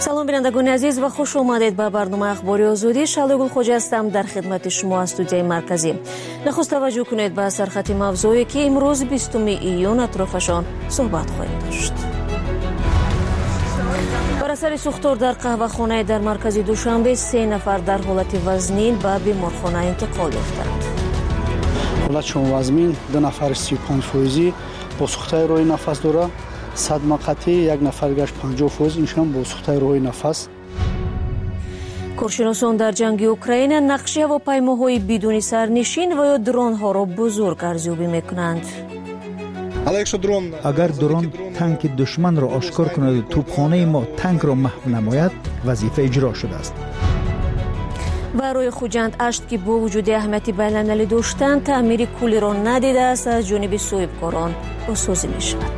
салом бинандагони азиз ва хуш омадед ба барномаи ахбори озодӣ. Шалогул хоҷа ҳастам дар хидмати шумо аз студияи марказӣ. Нахуст таваҷҷӯҳ кунед ба сархати мавзӯе ки имрӯз 20 июн атрофашон суҳбат хоҳем дошт. бар асари сӯхтор дар қаҳвахонаи дар маркази Душанбе 3 нафар дар ҳолати вазнин ба беморхона интиқол ёфтанд. ҳолатшон вазнин 2 нафари 35% бо сӯхтаи роҳи нафас дора, садма қатъӣ 1 нафар гашт 50%, иншон бо сӯхтаи роҳи нафас. коршиносон дар ҷанги Украина нақши ҳавопаймоҳои бидуни сарнишин ва ё дронҳоро бузург арзёбӣ мекунанд. агар дрон танки душманро ошкор кунаду тӯбхонаи мо танкро маҳв намояд, вазифа иҷро шудааст. ва рӯи хуҷанд ашт ки бо вуҷуди аҳамияти байналмилалӣ доштан таъмири кӯлиро надидааст аз ҷониби соҳибкорон босозӣ мешавад.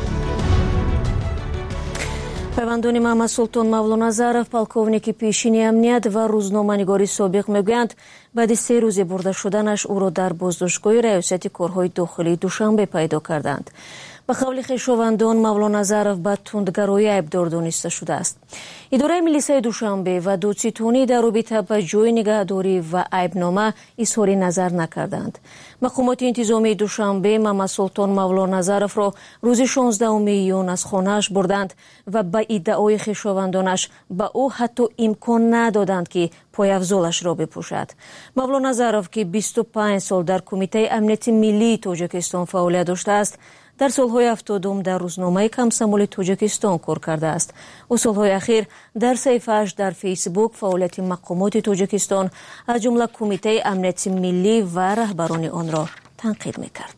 пайвандони Маҳмад Султон Мавлоназаров, полковники пешини амният ва рӯзноманигори собиқ мегӯянд, баъди 3 рӯзи бурда шуданаш ӯро дар боздоштгоҳи раёсати корҳои дохилии Душанбе пайдо карданд. ба қавли хешовандон Мавлоназаров ба тундгароӣ айбдор дониста шудааст. идораи милисияи Душанбе ва додситонӣ дар робита ба ҷои нигаҳдорӣ ва айбнома изҳори назар накарданд. мақомоти интизомии Душанбе Маҳмад Султон Мавлоназаровро рӯзи 16 июн аз хонааш бурданд ва ба иддаои хешовандонаш ба ӯ ҳатто имкон надоданд ки пойафзолашро бипӯшад. Мавлоназаров ки 25 сол дар Кумитаи амнияти миллии Тоҷикистон фаъолият доштааст, дар солҳои 70 дар рӯзномаи Комсомоли Тоҷикистон кор кардааст. ӯ солҳои ахир дар саҳифааш дар Фейсбук фаъолияти мақомоти Тоҷикистон аз ҷумла Кумитаи амнияти миллӣ ва раҳбарони онро танқид мекард.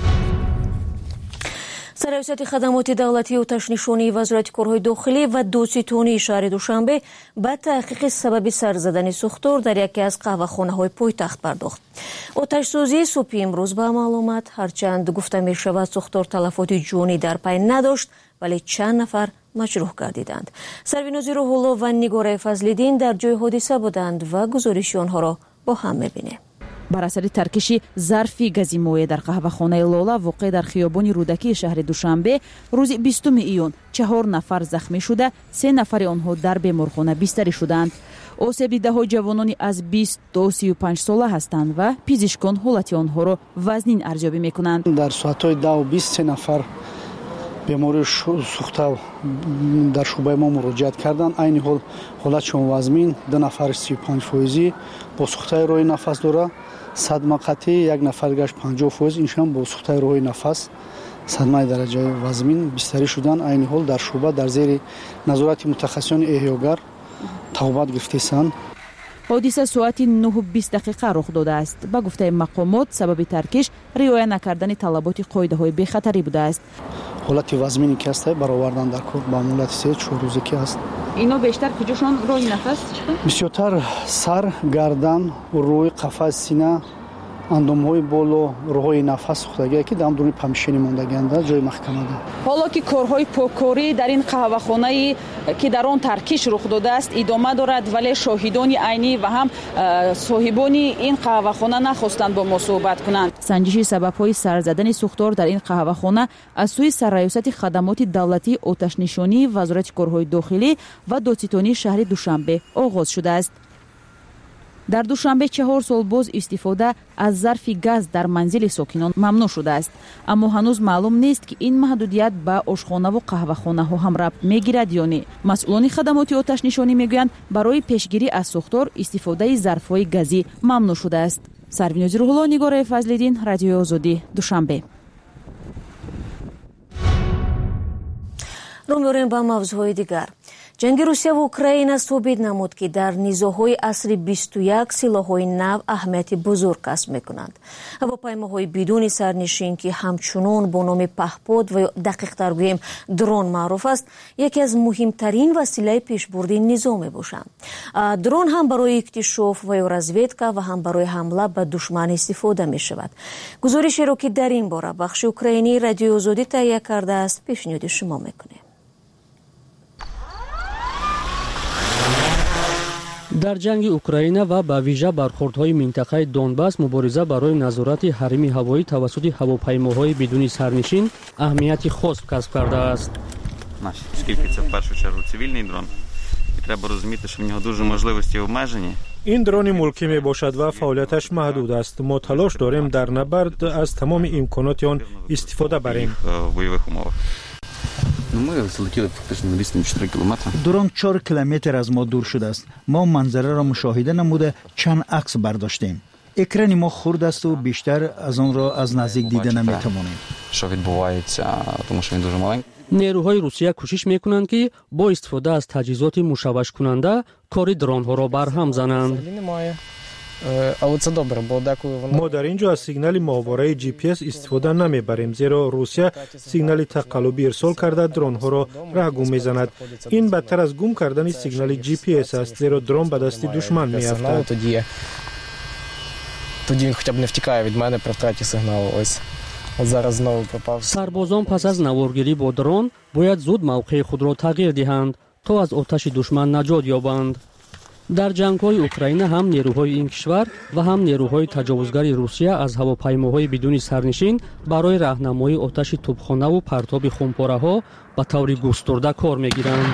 сарраёсати хадамоти давлатии оташнишонии вазорати корҳои дохилӣ ва додситонии шаҳри Душанбе ба таҳқиқи сабаби сарзадани сӯхтор дар яке аз қаҳвахонаҳои пойтахт пардохт. оташсӯзии субҳи имрӯз ба амал омад, ҳарчанд гуфта мешавад сӯхтор талафоти ҷонӣ дар пай надошт, вале чанд нафар маҷрӯҳ гардиданд. Сарвинози Рӯҳулло ва Нигораи Фазлиддин дар ҷои ҳодиса буданд ва гузориши онҳоро бо ҳам мебинем. бар асари таркиши зарфи гази моеъ дар қаҳвахонаи Лола воқеъ дар хиёбони Рӯдакии шаҳри Душанбе рӯзи 20 июн 4 нафар захмӣ шуда, 3 нафари онҳо дар беморхона бистарӣ шуданд. осеби даҳо ҷавонони аз 20 то 35 сола ҳастанд ва пизишкон ҳолати онҳоро вазнин арзёбӣ мекунанд. дар соатҳои 10:20 3 нафар бемории сӯхта дар шӯъбаи мо муроҷиат карданд. айни ҳол ҳолатшон вазнин 2 нафари 35% бо сӯхтаи роҳи нафас дора, садма қатъӣ 1 нафар гашт 50%, иншон бо сӯхтаи роҳи нафас садмаи дараҷаи вазнин бистарӣ шуданд. айни ҳол дар шӯъба дар зери назорати мутахассисони эҳёгар тавбат гирифтаанд. ҳодиса соати 9:20 рух додааст. ба гуфтаи мақомот сабаби таркиш риоя накардани талаботи қоидаҳои бехатарӣ будааст. ҳолати вазнини ки ҳаст баровардан дар кор ба муддати 3-4 рӯзе ки ҳаст. ино бештар куҷошон роҳи нафас бисёртар сар, гардан, рӯй, қафас, сина, андомҳои боло, роҳҳои нафас сӯхтагие ки дар дуруни памишини мондагианда ҷои маҳкамада. ҳоло ки корҳои покорӣ дар ин қаҳвахонаи ки дар он таркиш рух додааст идома дорад, вале шоҳидони айнӣ ва ҳам соҳибони ин қаҳвахона нахостанд бо мо суҳбат кунанд. санҷиши сабабҳои сарзадани сӯхтор дар ин қаҳвахона аз сӯи сарраёсати хадамоти давлатии оташнишонии вазорати корҳои дохилӣ ва додситонии шаҳри Душанбе оғоз шудааст. дар Душанбе 4 сол боз истифода аз зарфи газ дар манзили сокинон мамнӯъ шудааст. аммо ҳанӯз маълум нест ки ин маҳдудият ба ошхонаву қаҳвахонаҳо ҳам рабт мегирад ё не. масъулони хадамоти оташнишонӣ мегӯянд барои пешгирӣ аз сӯхтор истифодаи зарфҳои газӣ мамнӯъ шудааст. Сарвинози Рӯҳулло, Нигораи Фазлиддин, Радиои Озодӣ, Душанбе. рӯ меорем ба мавзӯъҳои дигар. ҷанги Русия ва Украина собит намуд ки дар низоъҳои асри 21 силоҳҳои нав аҳамияти бузург касб мекунанд. ҳавопаймоҳои бидуни сарнишин ки ҳамчунон бо номи паҳпод ва дақиқтар гӯем дрон маъруф аст, яке аз муҳимтарин василаи пешбурди низоъ мебошанд. дрон ҳам барои иктишоф ва ё разведка ва ҳам барои ҳамла ба душман истифода мешавад. гузоришеро ки дар ин бора бахши украинии Радиои Озодӣ таҳия кардааст, пешниҳоди шумо мекунем. дар ҷанги Украина ва ба вижа бархурдҳои минтақаи Донбас мубориза барои назорати ҳарими ҳавоӣ тавассути ҳавопаймоҳои бидуни сарнишин аҳамияти хос касб кардааст. Скільки це в першу чергу цивільний дрон, треба розуміти, що в нього дуже можливості обмежені. این درون ملکی می باشد و فعالیتش محدود است. ما تلاش داریم در نبرد از تمام امکانات آن استفاده بریم. В бойових умовах. Ми залетіли фактично на відстані 4 кілометри. درون 4 کیلومتر از ما دور شده است. ما منظره را مشاهده نموده چند عکس برداشتیم. اکران ما خرد است و بیشتر از آن را از نزدیک دیده نمیتوانیم. Що відбувається, тому що він дуже маленький. نیروهای روسیه کوشش میکنند که با استفاده از تجهیزات مشوش کننده کار درونها را برهم زنند. ما در اینجا از سیگنال ماهواره جی پی اس استفاده نمیبریم، زیرا روسیه سیگنال تقلبی ارسال کرده درون ها را رهگم میزند. این بدتر از گم کردن سیگنال جی پی اس است، زیرا درون به دست دشمن میافتد. Тоді хоча б не втікає від мене при втраті сигналу. Ось зараз знову пропав. سربازان پس از نوارگیری با درون باید زود موقع خود را تغییر دهند تا از آتش دشمن نجات یابند. در جنگ‌های اوکراین هم نیروهای این کشور و هم نیروهای تجاوزگر روسیه از هواپیماهای بدون سرنشین برای راهنمایی آتش توپخانه و پرتاب خمپاره‌ها به طور گسترده کار می‌گیرند.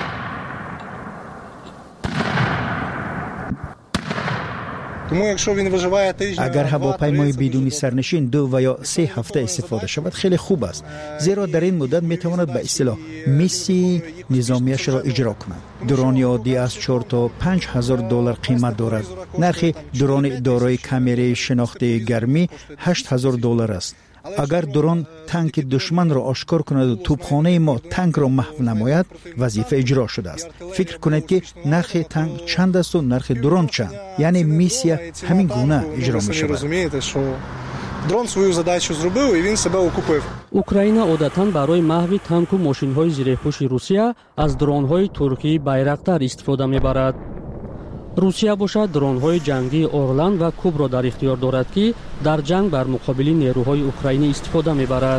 اگر هواپیمای بدون سرنشین 2 و یا 3 هفته استفاده شود خیلی خوب است، زیرا در این مدت میتواند به اصطلاح میسی نظامیش را اجرا کند. درون عادی از 4 تا 5 هزار دلار قیمت دارد. نرخ درون دارای کامره شناخت گرمی 8 هزار دلار است. اگر درون تانک دشمن را آشکار کند و توپخانه ما تانک را محو نماید، وظیفه اجرا شده است. فکر کنید که نرخ تانک چند است و نرخ درون چند، یعنی میسیا همین گونه اجرا می شود. Дрон свою задачу зробив і він себе окупив. اوکراین عادتاً برای محو تانک و ماشین‌های زیرپوش روسیه از درون‌های ترکی بایرقتر استفاده می‌برد. روسیه باشد درون‌های جنگی اورلند و کوب را در اختیار دارد که در جنگ بر مقابل نیروهای اوکراینی استفاده می‌برد.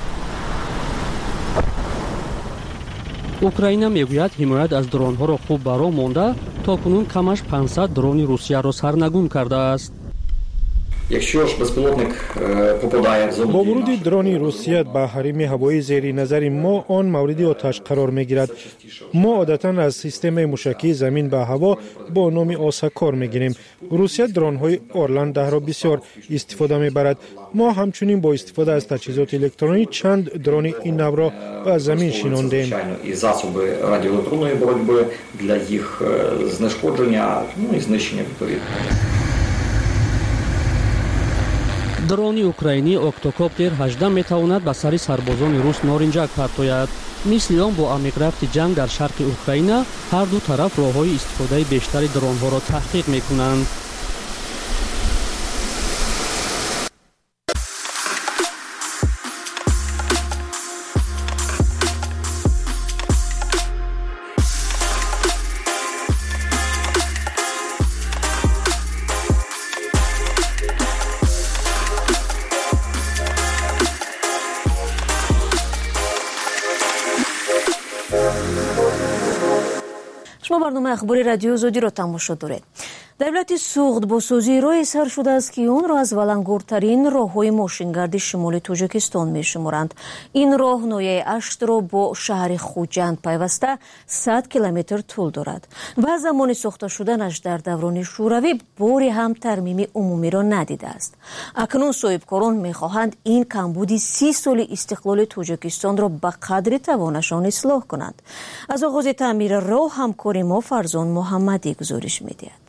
اوکراین میگوید حمایت از درون‌ها را خوب برا مانده تا کنون کمش 500 درون روسیه را سرنگون کرده است. با ورود درون روسیه به حریم هوایی زیر نظر ما آن مورد آتش قرار میگیرد. ما عادتاً از سیستم موشکی زمین به هوا با نام آسا کار میگیریم. روسیه درون های اورلند را بسیار استفاده میبرد. ما همچنین با استفاده از تجهیزات الکترونیک چند درون این نوع را به زمین شناندیم. دروни اوکراینی октокоптер 18 метавонад ба сари сарбозони рус норинҷак партояд. мисли он бо амиқрафти ҷанг дар шарқи Украина ҳар ду тараф роҳҳои истифодаи бештари дронҳоро таҳқиқ мекунанд. شما برنامه اخباری رادیو زودی را تماشا دارید. دولت سوخت با سازی راه سر شده است که اون را از ولنگورترین راههای ماشینگردی شمال تاجیکستان می شمارند. این راه نویه اشت را با شهر خوجند پیوسته 100 کیلومتر طول دارد و زمان ساخته شدنش در دوران شوروی باری هم ترمیم عمومی را ندیده است. اکنون صاحبکاران می خواهند این کمبودی 30 سال استقلال تاجیکستان را به قدر توانشان اصلاح کنند. از آغاز تعمیر راه همکار ما فرزان محمدی گزارش می دهد.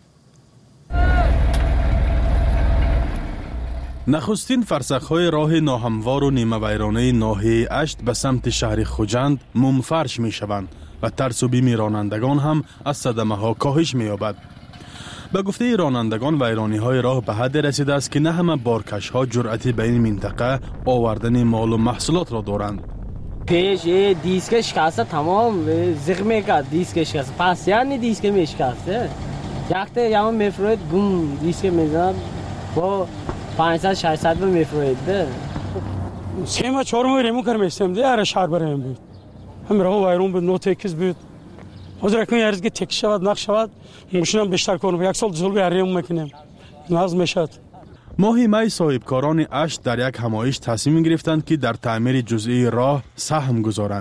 نخستین فرسخ‌های راه ناهموار و نیمه ویرانه ناحیه اشت به سمت شهر خوجند منفرش می‌شوند و ترس و بیم رانندگان هم از صدمه‌ها کاهش می‌یابد. به گفته رانندگان ویرانی‌های راه به حد رسیده است که نه همه بارکش‌ها جرأتی به این منطقه آوردن مال و محصولات را دارند. پیش دیسک شکسته تمام زغ می‌کرد دیسک شکسته پس یعنی دیسک میشکسته یخته یهو میفروید گم دیسک میزد با 500-600 میفروید سه ماه 4 ماه ریمو کردم استم هر شهر برام بود هم راه وایرون بود نو تکس بود حاضر کنم یارز که تک شود نقش شود ماشینم بیشتر کنم یک سال جلوی ریمو میکنم لازم میشد. ماهی می صاحبکاران اشت در یک همایش تصمیم گرفتند که در تعمیر جزئی راه سهم گذارند.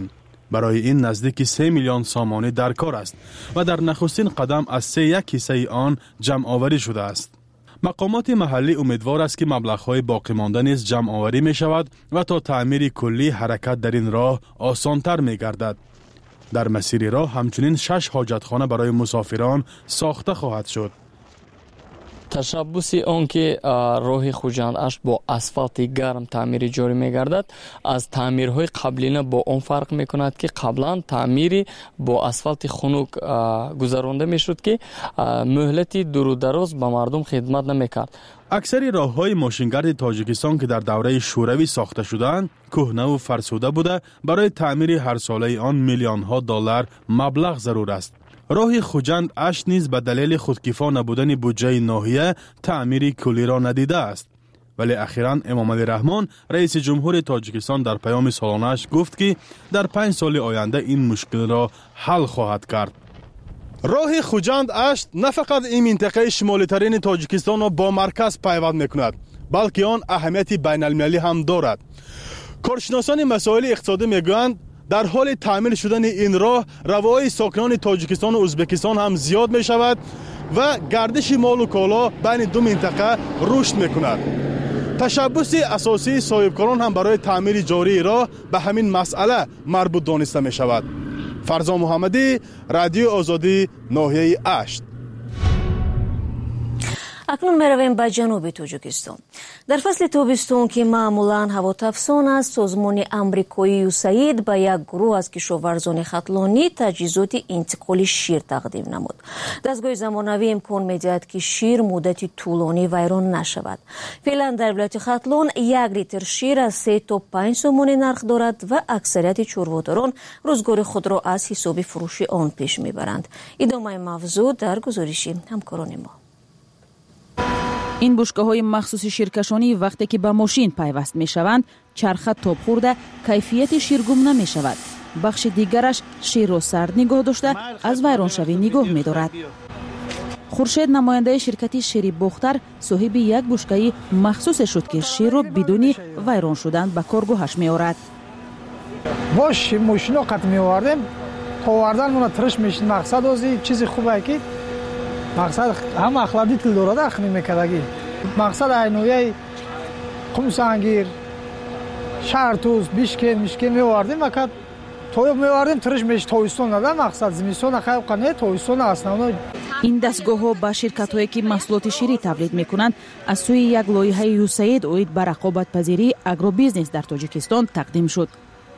برای این نزدیک 3 میلیون سامانه در کار است و در نخستین قدم از 3.1 حصه آن جمع آوری شده است. مقامات محلی امیدوار است که مبلغ‌های باقی مانده نیز جمع آوری می شود و تا تعمیر کلی حرکت در این راه آسان‌تر می گردد. در مسیر راه همچنین 6 حاجتخانه برای مسافران ساخته خواهد شد. تشبث آن که راه خوجند اشت با اسفالت گرم تعمیر جاری می‌گردد از تعمیرهای قبلینا با آن فرق می‌کند که قبلا تعمیر با اسفالت خنک گذرانده می‌شد که مهلت دور و دراز به مردم خدمت نمی‌کرد. اکثر راه‌های ماشینگرد تاجیکستان که در دوره شوروی ساخته شدند کهنه و فرسوده بوده، برای تعمیر هر ساله آن میلیون‌ها دلار مبلغ ضرور است. راه خوجند اشت نیز به دلیل خودکفا نبودن بودجه ناحیه تعمیر کلی را ندیده است. ولی اخیراً امام علی رحمان رئیس جمهور تاجیکستان در پیام سالانه‌اش گفت که در 5 سال آینده این مشکل را حل خواهد کرد. راه خوجند اشت نه فقط این منطقه شمالی ترین تاجیکستان را با مرکز پیوند می‌کند، بلکه آن اهمیت بین المللی هم دارد. کارشناسان مسائل اقتصادی میگویند در حال تعمیر شدن این راه روای ساکنان تاجیکستان و ازبکستان هم زیاد می شود و گردش مال و کالا بین دو منطقه رشد می کند. تشبث اساسی صاحبکاران هم برای تعمیر جاری راه به همین مسئله مربوط دانسته می شود. فرزان محمدی، رادیو آزادی، ناحیه اشت. اکنون میرویم به جنوب تاجیکستان. در فصل تابستون که معمولاً هوا تفسان است، سازمان آمریکایی یوساید به یک گروه از کشاورزان خطلانی تجهیزات انتقال شیر تقدیم نمود. دستگاه زمانوی امکان می‌دهد که شیر مدتی طولانی ویران نشود. فعلا در ولایت خطلان 1 لیتر شیر از 3 تا 5 سوم نرخ دارد و اکثریت چرواداران روزگار خود را از حساب فروش آن پیش میبرند. ادامه موضوع در گزارش همکاران ما. این بشکه‌های مخصوص شیرکشانی وقتی که به ماشین پیوست می‌شوند، چرخ تاب خورده کیفیت شیر گم نمی‌شود. بخش دیگرش شیر را سرد نگاه داشته از ویران شوی نگاه می‌دارد. خورشید نماینده شرکت شیر بختر صاحب یک بشکه مخصوص شد که شیر را بدون ویران شدن به کارگاهش می‌آورد. باش ماشین قط می‌آوردیم تا آوردن اون ترش میشین. مقصد از چیز خوبه که مقصد هم اخلاقی تل دارد اخنی میکردگی. مقصد اینویه قمسانگیر شرطوز بیشکن میواردیم وقت تویب میواردیم ترش میش تویستون نده. مقصد زمستون خیلی قنه تویستون основной. این دستگاه ها به شرکت هایی که محصولات شیری تولید میکنند از سوی یک لایحه یوساید اوید بر رقابت پذیری اگرو بیزنس در تاجیکستان تقدیم شد.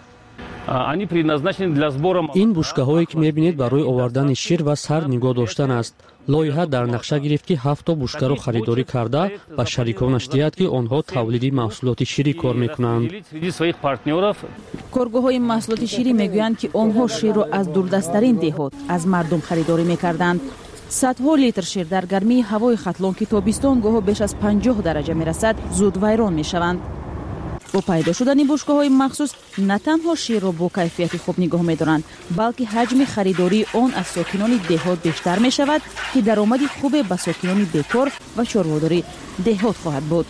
این بشکه‌هایی که می‌بینید برای آوردن شیر و سر نگاه داشتن است. لایحه در نقشه گرفت که 7 بشکه را خریداری کرده و شریکانش دهد که آنها تولیدی محصولات شیری کار می‌کنند. کارگاه‌های محصولات شیری میگویند که آنها شیر را از دوردست‌ترین دهات از مردم خریداری می‌کردند. صدها لیتر شیر در گرمی هوای خطلان که تابستان گاه بیش از 50 درجه می‌رسد زود ویران می‌شوند. با پیدا شدن بشکه‌های مخصوص نه تنها شیر را با کیفیت خوب نگاه می‌دارند، بلکه حجم خریداری آن از ساکنان دهات بیشتر می‌شود که درآمدی خوب به ساکنان بیکار و چرواداری دهات خواهد بود.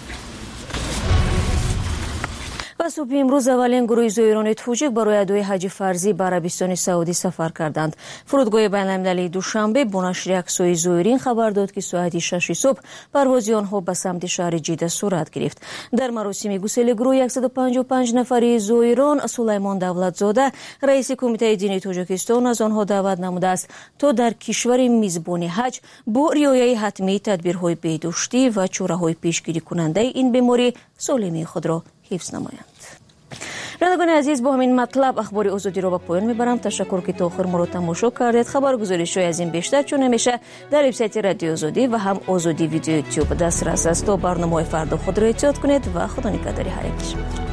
و صبح امروز اولین گروه زایران تاجیک برای ادای حج فرضی به عربستان سعودی سفر کردند. فرودگاه بین‌المللی دوشنبه با نشر عکس‌های زایرین خبر داد که ساعت 6 صبح پرواز آنها به سمت شهر جده صورت گرفت. در مراسم گسیل گروه 155 نفری زایران سلیمان دولتزاده رئیس کمیته دینی تاجیکستان از آنها دعوت نموده است تا در کشور میزبان حج با رعایت حتمی تدبیرهای بهداشتی و چاره‌های پیشگیری کننده این بیماری سالمی خود را حفظ نمایند. رادگان عزیز، با همین مطلب اخبار آزادی را به پایان میبرم. تشکر که تا آخر ما را تماشا کردید. خبرگزاری‌های از این بیشتر چون همیشه در وبسایت رادیو آزادی و هم آزادی ویدیو یوتیوب دسترس است. تا برنامه فردا خود را احتیاط کنید و خدا نگهدار هر یک.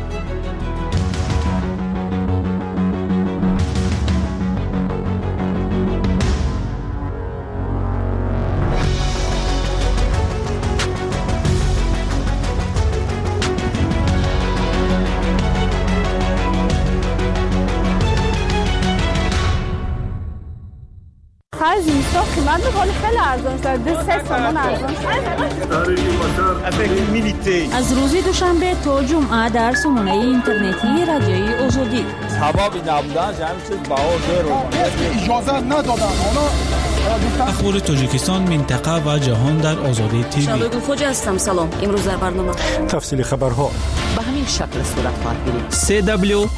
خرج اینستا قیمت ولی خیلی ارزان شد 3 تومان ارزان شد. از روز دوشنبه تا جمعه در سامانه اینترنتی رادیوی آزادی سبب نبودن همین چیز اجازه ندادن اخبار تاجیکستان، منطقه و جهان در آزادی تیوی. شادو خوج هستم. سلام. امروز در برنامه تفصیل خبرها به همین شکل صورت خواهد گرفت.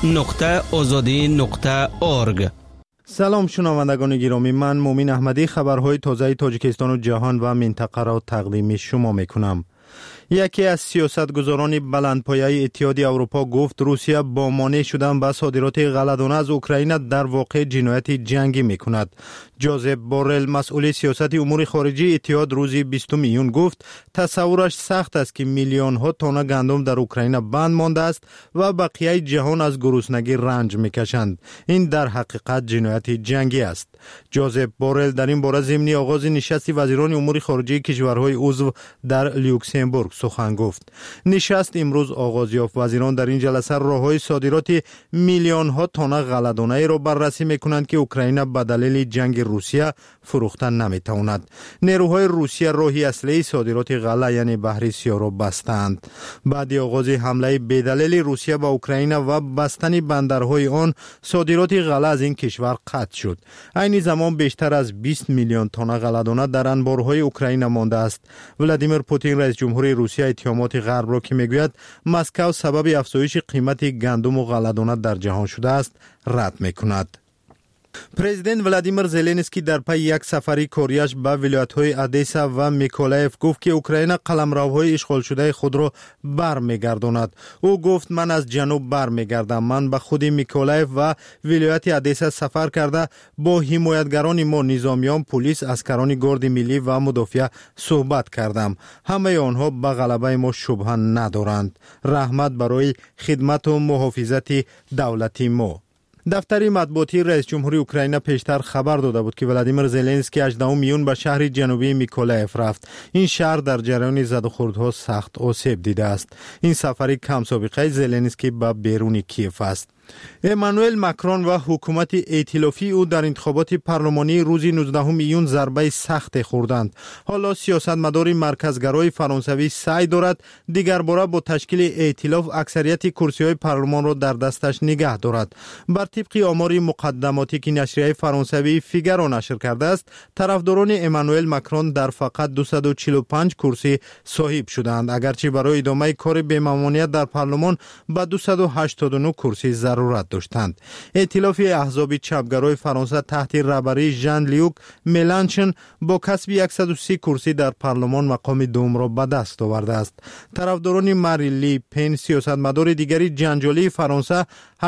www.azadi.org. سلام شنوندگان گرامی، من مومین احمدی خبرهای تازه تاجیکستان و جهان و منطقه را تقدیم شما میکنم. یکی از سیاستگزاران بلندپایه اتحاد اروپا گفت روسیه با مانع شدن به صادرات غله‌دانه از اوکراین در واقع جنایت جنگی میکند. جوزپ بورل مسئول سیاست امور خارجی اتحاد روز 20 میون گفت تصورش سخت است که میلیون ها تن گندم در اوکراین بند مانده است و بقیه جهان از گرسنگی رنج میکشند. این در حقیقت جنایت جنگی است. جوزپ بورل در این باره ضمن آغاز نشست وزیران امور خارجه کشورهای عضو در لوکزامبورگ سخن گفت. نشست امروز آغاز یافت. وزیران در این جلسه راههای صادرات میلیون ها تن غله‌دانه را بررسی میکنند که اوکراین به دلیل جنگ روسیه فروختن نمیتواند. نیروهای روسیه راهی اصلی صادرات غله یعنی بحر سیاه را بستند. بعد آغاز حمله بدلیل روسیه به اوکراین و بستن بندرهای آن، صادرات غله از این کشور قطع شد. این زمان بیشتر از 20 میلیون تن غله‌دانه در انبارهای اوکراین مانده است. ولادیمیر پوتین رئیس جمهور روسیه اتهامات غرب را که میگوید مسکو سبب افزایش قیمت گندم و غله‌دانه در جهان شده است رد میکند. پرزیدنت ولادیمیر زلنسکی در پی یک سفری کاریش به ولایت‌های ادیسا و میکولایف گفت که اوکراین قلمروهای اشغال شده خود را برمیگرداند. او گفت من از جنوب برمیگردم. من به خود میکولایف و ولایت ادیسا سفر کرده با حمایتگران ما، نظامیان، پلیس، اسکران گارد ملی و مدافع صحبت کردم. همه آنها به غلبه ما شبهه ندارند. رحمت برای خدمت و محافظت دولتی ما. دفتر مطبوعاتی رئیس جمهوری اوکراین پیشتر خبر داده بود که ولادیمیر زلنسکی 18 میون به شهر جنوبی میکولایف رفت. این شهر در جریان زدوخوردها سخت آسیب دیده است. این سفری کم سابقه زلنسکی به بیرون کیف است. امانوئل ماکرون و حکومت ائتلافی او در انتخابات پارلمانی روز 19 میون ضربه سخت خوردند. حالا سیاستمدار مرکزگرای فرانسوی سعی دارد دیگر باره با تشکیل ائتلاف اکثریت کرسی‌های پارلمان را در دستش نگه دارد. بر طبق آمار مقدماتی که نشریه فرانسوی فیگارو نشر کرده است، طرفداران امانوئل ماکرون در فقط 245 کرسی صاحب شدند، اگرچه برای ادامه کار بی‌ممانعت در پارلمان به 289 کرسی ضرورت داشتند. ائتلاف احزاب چپگرای فرانسه تحت رهبری ژان لیوک ملانشون با کسب 130 کرسی در پارلمان مقام دوم را به دست آورده است. طرفداران ماری لی پن، سیاستمدار دیگری جنجالی فرانسه،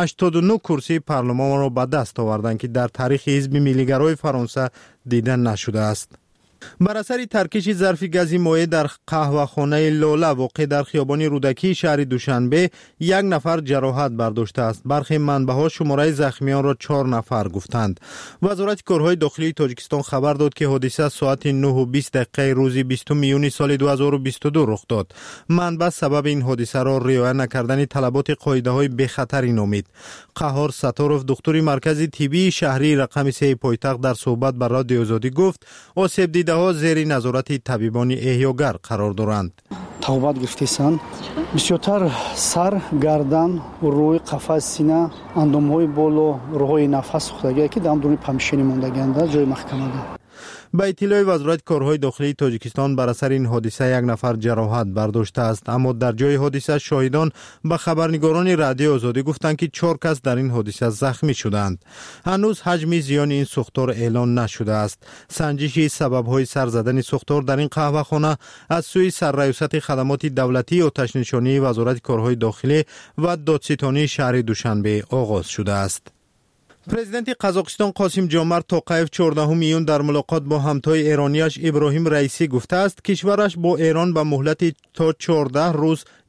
89 کرسی پارلمان را به دست آوردند که در تاریخ حزب ملیگرای فرانسه دیده نشده است. بر اثر ترکش ظرف گازی مایع در قهوه‌خانه لاله واقع در خیابان رودکی شهر دوشنبه 1 نفر جراحت برداشته است. برخی منبع‌ها شماره زخمیان را 4 نفر گفتند. وزارت کارهای داخلی تاجیکستان خبر داد که حادثه ساعت 9:20 روز 20 میون سال 2022 رخ داد. منبع سبب این حادثه را رعایت نکردن طلبات قاعده‌های بخطری نامید. قهار ستاروف دکتر مرکز طبی شهری رقم 3 پایتخت در صحبت با رادیو آزادی گفت آسیب دیده ها زیر نظارت طبیبان احیاگر قرار دارند. توبت گرفتند. بسیارتر سر، گردن، روی، قفس، سینه، اندام‌های بالا، راه‌های نفس سوختگی که در درون پمشینی موندگی‌اند جای محکمه است. به اطلاع وزارت کارهای داخلی تاجیکستان بر اثر این حادثه 1 نفر جراحت برداشته است، اما در جای حادثه شاهدان به خبرنگاران رادیو آزادی گفتند که 4 کس در این حادثه زخمی شدند. هنوز حجم زیان این سوختار اعلان نشده است. سنجش سبب‌های سر زدن سوختار در این قهوه‌خانه از سوی سرریاست خدمات دولتی، آتش نشانی وزارت کارهای داخلی و دادستانی شهر دوشنبه آغاز شده است. پرزیدنت قزاقستان قاسم جومرت توقیف 14 میون در ملاقات با همتای ایرانیش ابراهیم رئیسی گفته است کشورش با ایران به مهلت تا 14 روز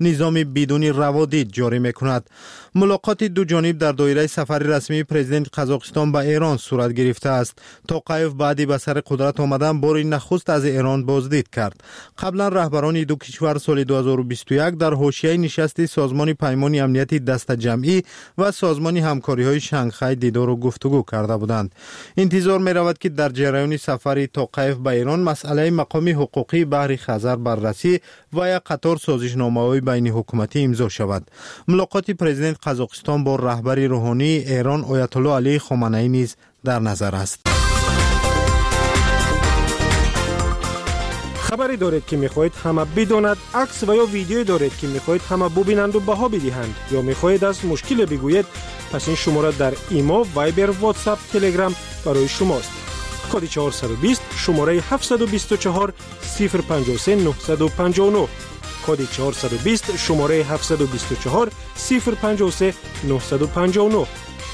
نظام بدون روادید جاری میکند. ملاقات دو جانب در دایره سفر رسمی پرزیدنت قزاقستان به ایران صورت گرفته است. توقیف بعدی به سر قدرت آمدن بار نخست از ایران بازدید کرد. قبلا رهبران دو کشور سال 2021 در حاشیه نشست سازمان پیمان امنیتی دست جمعی و سازمان همکاری‌های شانگهای دیدار و گفتگو کرده بودند. انتظار می‌رود که در جریان سفر توقیف به ایران مسئله مقام حقوقی بحر خزر بررسی و یک قطار سازشنامه‌های بین حکومتی امضا شود. ملاقات پرزیدنت قزاقستان با رهبر روحانی ایران آیت الله علی خامنه‌ای نیز در نظر است. خبری دارید که میخواهید همه بداند، عکس و یا ویدیویی دارید که میخواهید همه ببینند و بها بدهند یا میخواهید از مشکل بگویید، پس این شماره در ایما، وایبر، واتساپ، تلگرام برای شماست. کد 420 شماره 724 053 959. کد 420 شماره 724 053 959.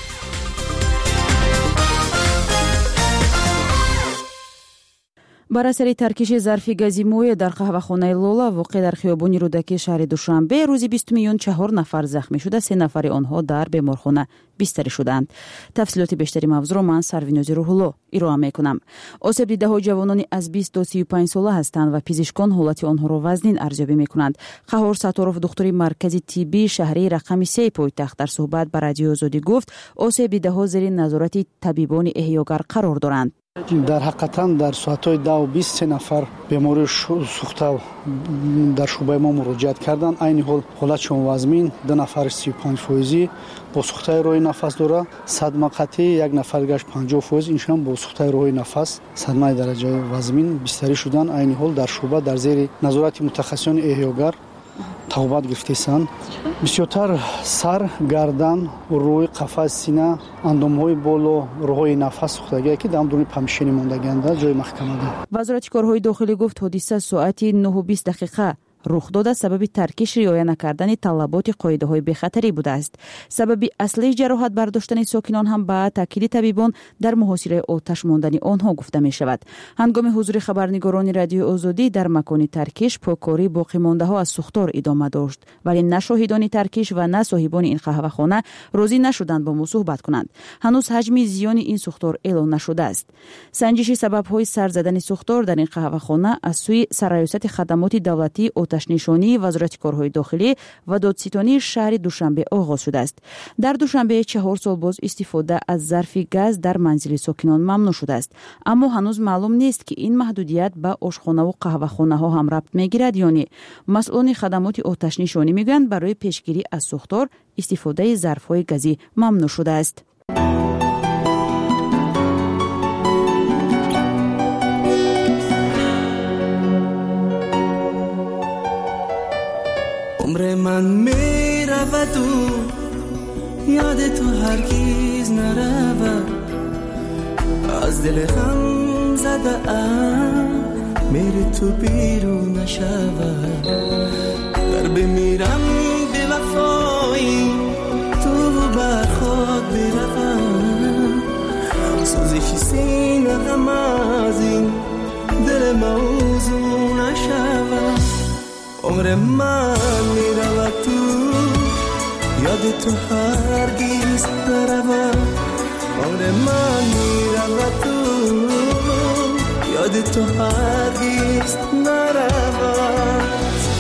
بر اثر ترکیش ظرف گازی موی در قهوه‌خانه لولا واقع در خیابان رودکی شهر دوشنبه روز 20 میلیون 4 نفر زخمی شده، 3 نفر آنها در بیمارخانه بستری شدند. تفصیلات بیشتری موضوع را من سروینوز روح‌الله ارائه می‌کنم. آسیب دیده‌ها جوانانی از 20 تا 35 ساله هستند و پزشکان حالت آنها را وزنین ارزیابی می‌کنند. قهار ستارов دکتری مرکزی طبی شهری رقم 3 پایتخت در صحبت با رادیو آزادی گفت آسیب دیده‌ها زیر نظارت طبیبان احیاگر قرار دارند. در حقیقتا در ساعت‌های 23 نفر بیماری سوخته در شعبه ما مراجعت کردند. عین حال حالتشون وزمین، 2 نفر 35% با سوخته روی نفس داره، صدمه قطعی، 1 نفر گشت 50% اینشون با سوخته روی نفس صدمه درجه وزمین بستری شدن. عین حال در شعبه در زیر نظارت متخصصان احیاگر توبت گرفته‌اند. بسیارتر سر، گردن، روی، قفس، سینه، اندام‌های بالا، راه‌های نفس سوختگی که در درون پمشینی موندگی‌اند جای محکمه دارد. وزارت کارهای داخلی گفت حادثه ساعت 9:20 رخ داده سبب ترکیش رعایت نکردن طلبات قاعده‌های بی‌خطری بوده است. سبب اصلی جراحت برداشتن ساکنان هم به تاکید طبیبان در محاصره آتش ماندن آنها گفته می شود. هنگام حضور خبرنگاران رادیو آزادی در مکان ترکیش پاکاری باقی مانده ها از سوختار ادامه داشت، ولی نه شاهدان ترکیش و نه صاحبان این قهوه‌خانه راضی نشدند با ما صحبت کنند. هنوز حجم زیان این سوختار اعلام نشده است. سنجش سبب‌های سر زدن سوختار در این قهوه‌خانه از سوی سرریاست خدمات دولتی آتش‌نشانی وزارت کارهای داخلی و دادستانی شهر دوشنبه آغاز شده است. در دوشنبه 4 سال باز استفاده از ظرف گاز در منزل ساکنان ممنوع شده است، اما هنوز معلوم نیست که این محدودیت به آشخانه و قهوه‌خانه ها هم ربط میگیرد یا نه. مسئولان خدمات آتش‌نشانی میگویند برای پیشگیری از سوختار استفاده ظرف‌های گازی ممنوع شده است. عمر من می رود و یاد تو هرگیز نرود، از دل غم زده ام میری تو بیرون نشود. در بمیرم به وفایی تو بر خود بروم، سوزش سینه غم از این دل موضوع نشود. عمر من می رود تو یاد تو هرگیز نرود. عمر من می رود تو یاد تو هرگیز نرود.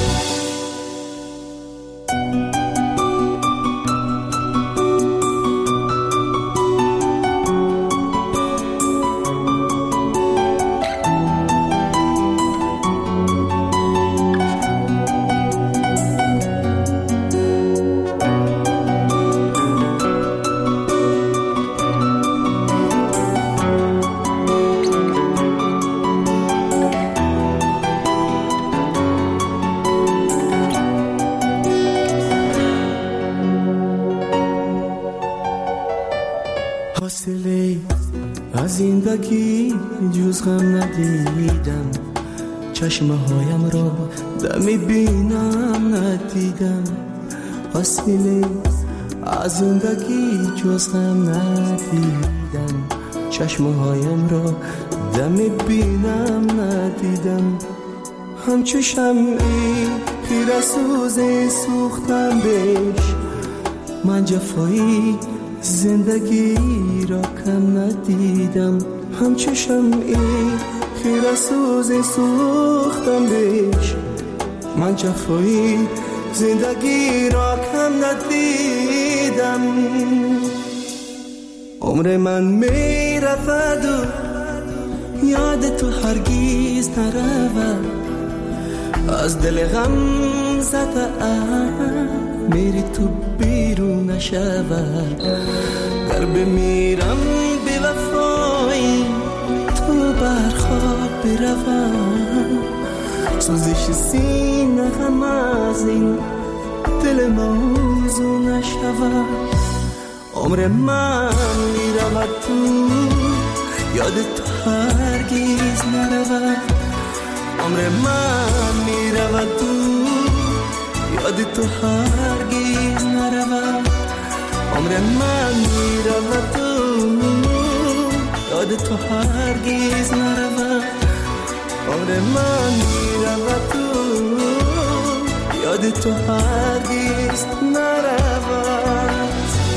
از زندگی جز غم ندیدم، چشمه هایم را دمی بینم ندیدم. حاصله از زندگی جز غم ندیدم، چشمه هایم را دمی بینم ندیدم. همچو شمعی خیره سوز سوختم بهش. من جفایی زندگی را کم ندیدم، همچو شمعی خیره سوز سوختم بهش. من جفایی زندگی را کم ندیدم. عمر من می رفت و یاد تو هرگیز نرود. از دل غم زده میری تو بیرون نشود. گر بمیرم بی وفایی تو برخواب بروم. سوزش سینه غم از این دل موضوع نشود. عمر من میرود تو یاد تو هرگیز نرود. عمر من میرود تو یاد تو هرگیز نرود. عمر من میرود تو یاد تو هرگیز نرود. عمر من میرود تو یاد تو هرگیز نرود.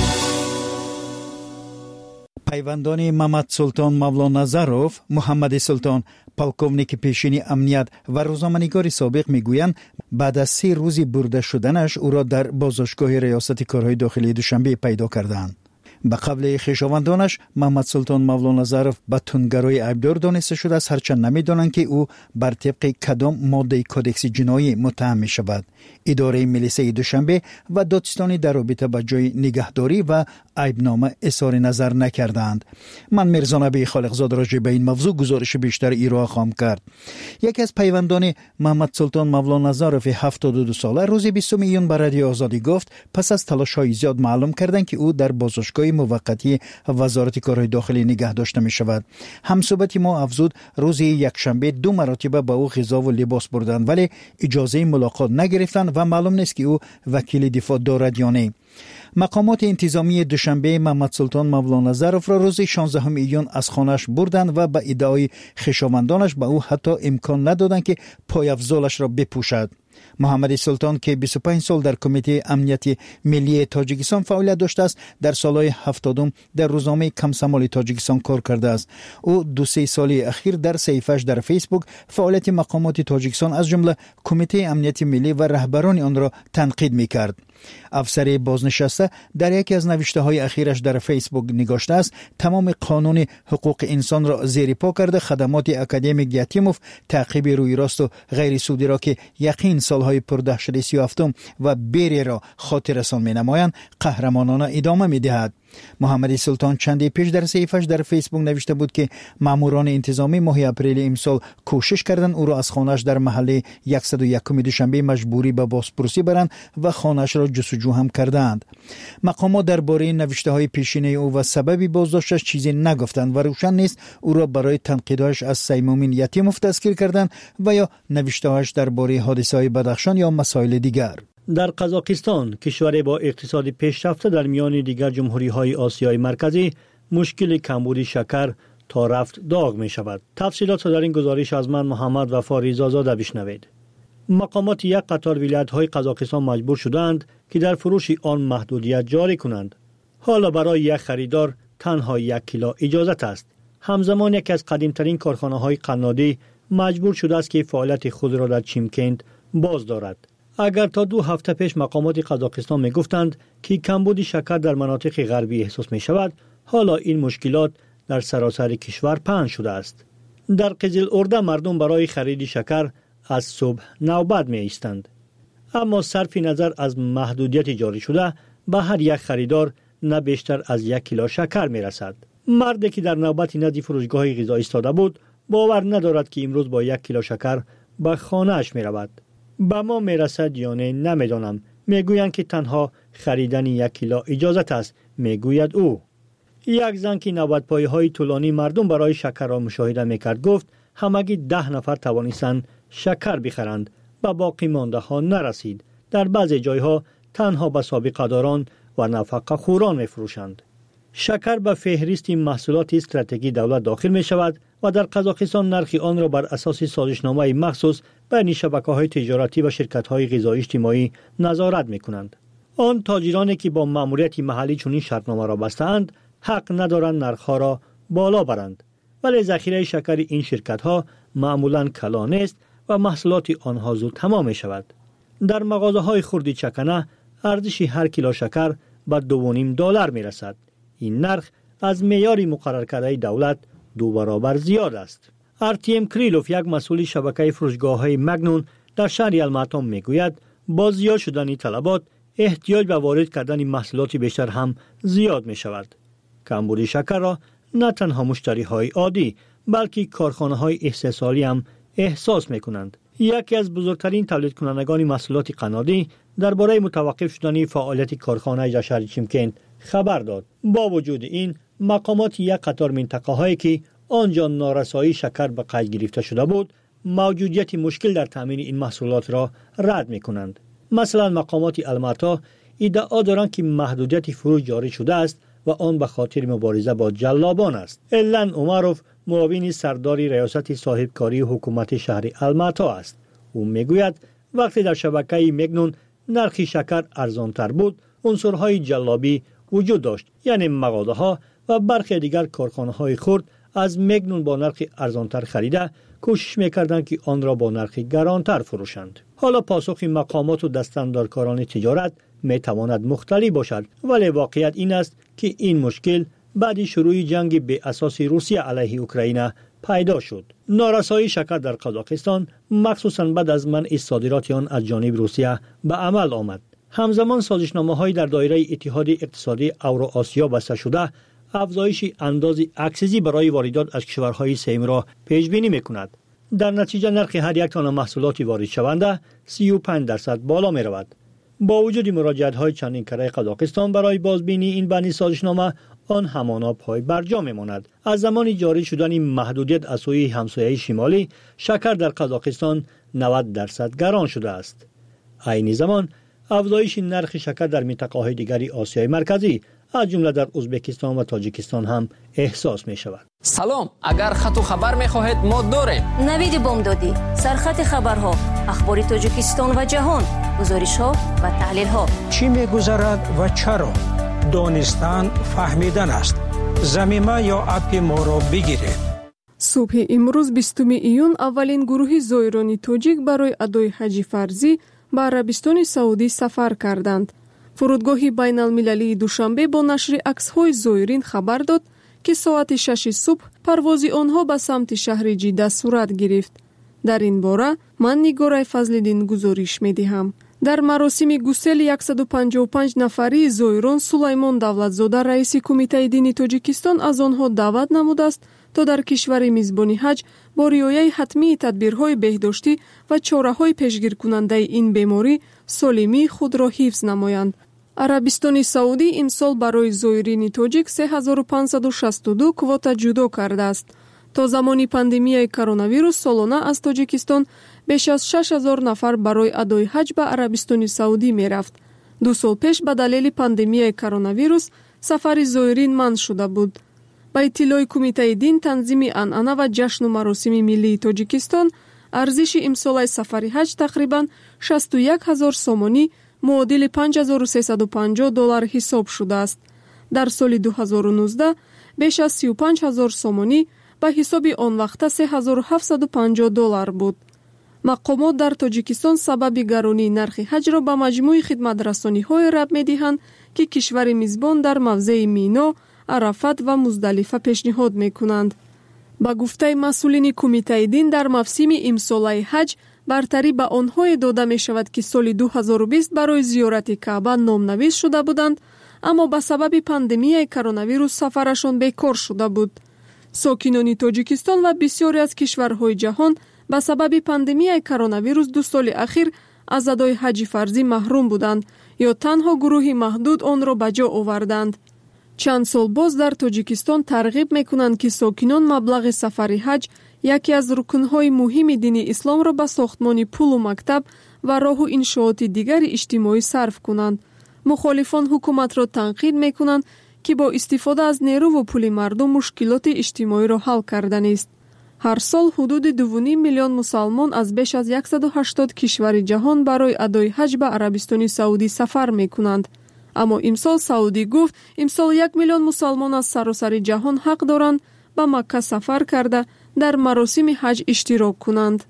پیوندان محمد سلطان مولانظرов، محمد سلطان پالکوونیک پیشین امنیت و روزنامه‌نگار سابق میگویند بعد از 3 روزی برده شدنش او را در بازداشتگاه ریاست کارهای داخلی دوشنبه پیدا کردند. به قبل خویشاوندانش محمد سلطان مولانظرов به تندگرایی عیبدار دانسته شده است، هرچند نمی‌دانند که او بر طبق کدام ماده کدکس جنایی متهم می شود. اداره ملیسه دوشنبه و دادستانی در رابطه با جای نگهداری و عیبنامه اظهار نظر نکردند. من میرزا نبی خالقزاده راجع به این موضوع گزارش بیشتر ارائه خواهم کرد. یکی از پیوندان محمد سلطان مولانظرov 72 ساله روز 20 میلیون بر رادیو آزادی گفت پس از تلاش‌های زیاد معلوم کردند که او در بازداشتگاه موقتی وزارت کارهای داخلی نگه داشته می شود. همصحبت ما افزود روز یکشنبه 2 مرتبه به او غذا و لباس بردند ولی اجازه ملاقات نگرفتند و معلوم نیست که او وکیل دفاع دارد یا نه. مقامات انتظامی دوشنبه محمد سلطان مولانظرov را روز 16 میلیون از خانه‌اش بردند و به ادعای خویشاوندانش به او حتی امکان ندادند که پایافزالش را بپوشد. محمد سلطان که 25 سال در کمیته امنیت ملی تاجیکستان فعالیت داشته است، در سالهای 70 در روزنامه کمسمال تاجیکستان کار کرده است. او 2-3 سال اخیر در صفحه‌اش در فیسبوک فعالیت مقامات تاجیکستان از جمله کمیته امنیت ملی و رهبران آن را تنقید می‌کرد. افسر بازنشسته در یکی از نوشته‌های اخیرش در فیسبوک نگاشته است تمام قانون حقوق انسان را زیر پا کرده، خدمات اکادمیک یتیموف، تعقیب روی راست و غیر سودی را که یقین سالهای پردهشت 37 و بری را خاطر رسان می‌نمایند قهرمانانه ادامه می‌دهد. محمد سلطان چندی پیش در صفحه‌اش در فیسبوک نوشته بود که ماموران انتظامی ماه اپریل امسال کوشش کردند او را از خانه‌اش در محله 101 دوشنبه مجبوری به بازپرسی برند و خانه‌اش را جستجو هم کردند. مقامات درباره نوشته‌های پیشینه او و سبب بازداشتش چیزی نگفتند و روشن نیست او را برای تنقیدش از سیمومین یتیموف تذکیر کردند و یا نوشته‌هاش درباره حادثه‌های بدخشان یا مسائل دیگر. در قزاقستان، کشوری با اقتصاد پیشرفته در میان دیگر جمهوری‌های آسیای مرکزی، مشکل کمبود شکر تا رفت داغ می شود. تفصیلات در این گزارش از من محمد وفا ریزازاده بشنوید. مقامات یک قطار ولایت‌های قزاقستان مجبور شدند که در فروش آن محدودیت جاری کنند. حالا برای یک خریدار تنها 1 کیلو اجازت است. همزمان یکی از قدیمترین کارخانه‌های قنادی مجبور شده است که فعالیت خود را در چیمکند باز دارد. اگر تا 2 هفته پیش مقامات قزاقستان می گفتند که کمبود شکر در مناطق غربی احساس می شود، حالا این مشکلات در سراسر کشور پهن شده است. در قزل ارده مردم برای خرید شکر از صبح نوبت می ایستند. اما صرف نظر از محدودیت جاری شده، به هر یک خریدار نه بیشتر از 1 کیلو شکر می رسد. مردی که در نوبت نزد فروشگاه غذا ایستاده بود، باور ندارد که امروز با 1 کیلو شکر به خانه‌اش می رود. به ما می رسد یا نه نمیدانم. می گویند که تنها خریدن 1 کیلو اجازت است، می گوید او. یک زن که نوبت‌پایی های طولانی مردم برای شکر را مشاهده می کرد گفت همگی 10 نفر توانستند شکر بخرند، به باقی مانده ها نرسید. در بعضی جایها تنها به سابقه داران و نفقه خوران می فروشند. شکر به فهرست محصولات استراتژیکی دولت داخل می شود و در قزاقستان نرخ آن را بر اساس سازشنامه مخصوص بین شبکه‌های تجارتی و شرکت‌های غذایی اجتماعی نظارت می‌کنند. آن تاجرانی که با مأموریت محلی چنین شرطنامه را بستند حق ندارند نرخ‌ها را بالا برند، ولی ذخیره شکر این شرکت‌ها معمولاً کلان است و محصولات آنها زود تمام می‌شود. در مغازه‌های خرد چکنه ارزش هر کیلو شکر به $2.5 می‌رسد. این نرخ از معیار مقرر کرده دولت 2 برابر زیاد است. آرتیم کریلوف یک مسئول شبکه فروشگاه‌های مگنون در شهر الماتا میگوید با زیاد شدن طلبات احتیاج به وارد کردن محصولات بیشتر هم زیاد می شود. کمبود شکر را نه تنها مشتری‌های عادی بلکه کارخانه‌های استحصالی هم احساس می‌کنند. یکی از بزرگترین تولید کنندگان محصولات قنادی درباره متوقف شدن فعالیت کارخانه در شهر چیمکند خبر داد. با وجود این مقامات یک قطار منطقه‌هایی که آنجا نارسایی شکر به قید گرفته شده بود موجودیت مشکل در تامین این محصولات را رد می‌کنند. مثلا مقامات الماتا ادعا دارند که محدودیت فروش جاری شده است و آن به خاطر مبارزه با جلابان است. الان عمروف معاون سردار ریاست صاحبکاری حکومت شهر الماتا است. او میگوید وقتی در شبکه مگنون نرخ شکر ارزانتر بود عنصرهای جلابی وجود داشت، یعنی مغازه‌ها و برخی دیگر کارخانه‌های خرد از مگنون با نرخ ارزانتر خریده کوشش می‌کردند که آن را با نرخ گرانتر فروشند. حالا پاسخ مقامات و دستاندارکاران تجارت می‌تواند مختلف باشد، ولی واقعیت این است که این مشکل بعد شروع جنگ به اساس روسیه علیه اوکراین پیدا شد. نارسایی شکر در قزاقستان مخصوصاً بعد از منع صادرات آن از جانب روسیه به عمل آمد. همزمان سازشنامه‌های در دایره اتحاد اقتصادی اوراسیا بسته شده افزایش انداز اکسیزی برای واردات از کشورهای سیم را پیش بینی می‌کند. در نتیجه نرخ هر یک تن محصولات وارد شونده 35% بالا می‌رود. با وجود مراجعه‌های چندین کره قزاقستان برای بازبینی این بند سازشنامه آن همانا پای برجا می‌ماند. از زمان جاری شدن محدودیت از سوی همسایه شمالی شکر در قزاقستان 90% گران شده است. عین زمان افزایش نرخ شکر در منطقه‌های دیگری آسیای مرکزی از جمله در ازبکستان و تاجیکستان هم احساس می شود. سلام، اگر خط و خبر می خواهید ما داریم. نوید بامدادی، سرخط خبرها، اخبار تاجیکستان و جهان، گزارش‌ها و تحلیل‌ها. چی می‌گذرد و چرا؟ دانستن فهمیدن است. ضمیمه یا اپی ما را بگیرید. صبح امروز 20 ایون اولین گروه زایرانی تاجیک برای ادای حج فرضی به عربستان سعودی سفر کردند. فرودگاه بین المللی دوشنبه با نشر عکس‌های زایرین خبر داد که ساعت 6 صبح پرواز آنها به سمت شهر جده صورت گرفت. در این باره من نگارای فضل‌الدین گزارش می‌دهم. در مراسم گسیل 155 نفری زایران سلیمان دولتزاده رئیس کمیته دینی تاجیکستان از آنها دعوت نموده است تا در کشور میزبان حج با رعایت حتمی تدبیرهای بهداشتی و چاره‌های پیشگیر کننده این بیماری سالمی خود را حفظ نمایند. عربستان سعودی امسال برای زایرین تاجیک 3562 کواتا جدا کرده است. تا زمان پاندمیای کرونا ویروس سالانه از تاجیکستان بیش از 6000 نفر برای ادای حج به عربستان سعودی می رفت. 2 سال پیش به دلیل پاندمیای کرونا ویروس سفر زایرین منع شده بود. با اطلاع کمیته دین تنظیم عنعنه و جشن و مراسم ملی تاجیکستان ارزش امسال سفر حج تقریبا 61000 سومانی معادل $5350 حساب شده است. در سال 2019 بیش از 35000 سومانی به حساب آن وقت $3750 بود. مقامات در تاجیکستان سبب گرانی نرخ حج را به مجموع خدمت‌رسانی‌های رب می‌دهند که کشور میزبان در موضع مینا، عرفات و مزدلفه پیشنهاد می‌کنند. با گفته مسئولین کمیته دین در موسم امسال حج برتری به آنها داده می شود که سال 2020 برای زیارت کعبه نامنویس شده بودند، اما به سبب پاندمی کرونا ویروس سفرشان بیکار شده بود. ساکنان تاجیکستان و بسیاری از کشورهای جهان به سبب پاندمی کرونا ویروس 2 سال اخیر از ادای حج فرضی محروم بودند یا تنها گروهی محدود آن را به جا آوردند. چند سال باز در تاجیکستان ترغیب میکنند که ساکنان مبلغ سفر حج یکی از رکنهای مهم دین اسلام را به ساختمان پول و مکتب و راه و انشاءات دیگر اجتماعی صرف کنند. مخالفان حکومت را تنقید میکنند که با استفاده از نیرو و پول مردم مشکلات اجتماعی را حل کردن است. هر سال حدود 2.5 میلیون مسلمان از بیش از 180 کشور جهان برای ادای حج به عربستان سعودی سفر می کنند. اما امسال سعودی گفت امسال 1 میلیون مسلمان از سراسر جهان حق دارند به مکه سفر کرده در مراسم حج اشتراک کنند.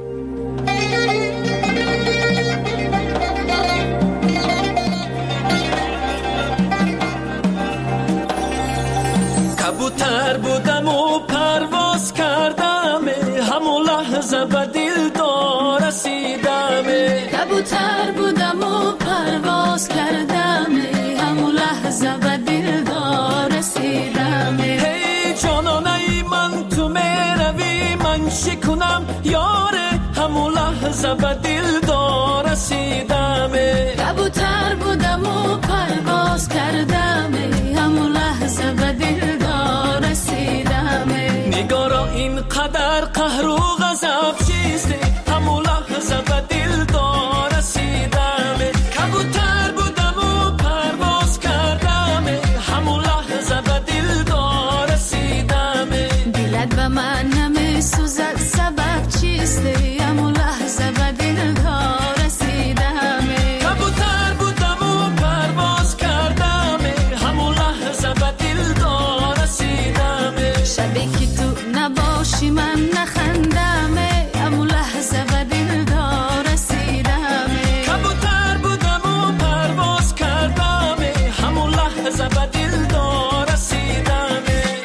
کبوتر بودم و پرواز کردم، همون لحظه به دلدار رسیدم. کبوتر بودم و پرواز کردم، همون لحظه به دلدار رسیدم. هی جانانه من تو میروی من شکنم یاره، همون لحظه به دلدار رسیدم. کبوتر بودم و پرواز کردم، همون لحظه به دلدار رسیدم. نگارا اینقدر قهر و غضب چیزی، همون لحظه به دلدار رسیدم. کبوتر بودم و پرواز کردم، همون لحظه به دلدار رسیدم. دلت به من نمیسوزد سبب چیستی، همون لحظه به دلدار رسیدم. کبوتر بودم و پرواز کردم، همون لحظه به دلدار رسیدم. شبی که تو نباشی من نخندم، همون لحظه به دلدار رسیدم. کبوتر بودم و پرواز کردم، همون لحظه به دلدار رسیدم.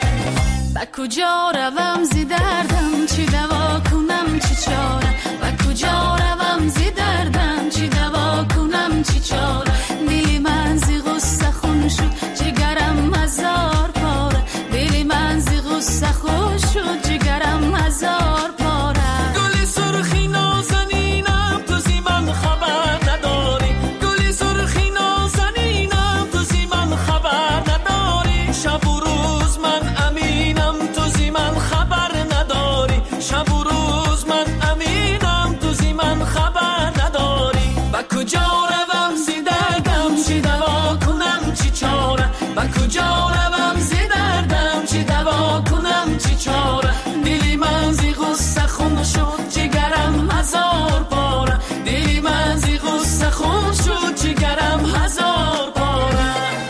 به کجا روم زی دردم چی دوا کنم چی چاره، به کجا روم زی دردم چی دوا کنم چی چاره. دلی من زی غصه خون شد جگرم هزار پاره، دلی من زی غصه خون شد جگرم هزار پاره. گلی سرخی نازنینم تو زی من خبر نداری، گلی سرخی نازنینم تو زی من خبر نداری. شب و روز من امینم تو زی من خبر نداری، شب و روز من امینم تو زی من خبر نداری. به کجا روم زی دردم چی دوا کنم چی چاره، به کجا روم زی دردم چی دوا کنم چی چاره. دلی من زی غصه خون شد جگرم هزار پاره، دلی من زی غصه خون شد جگرم هزار پاره.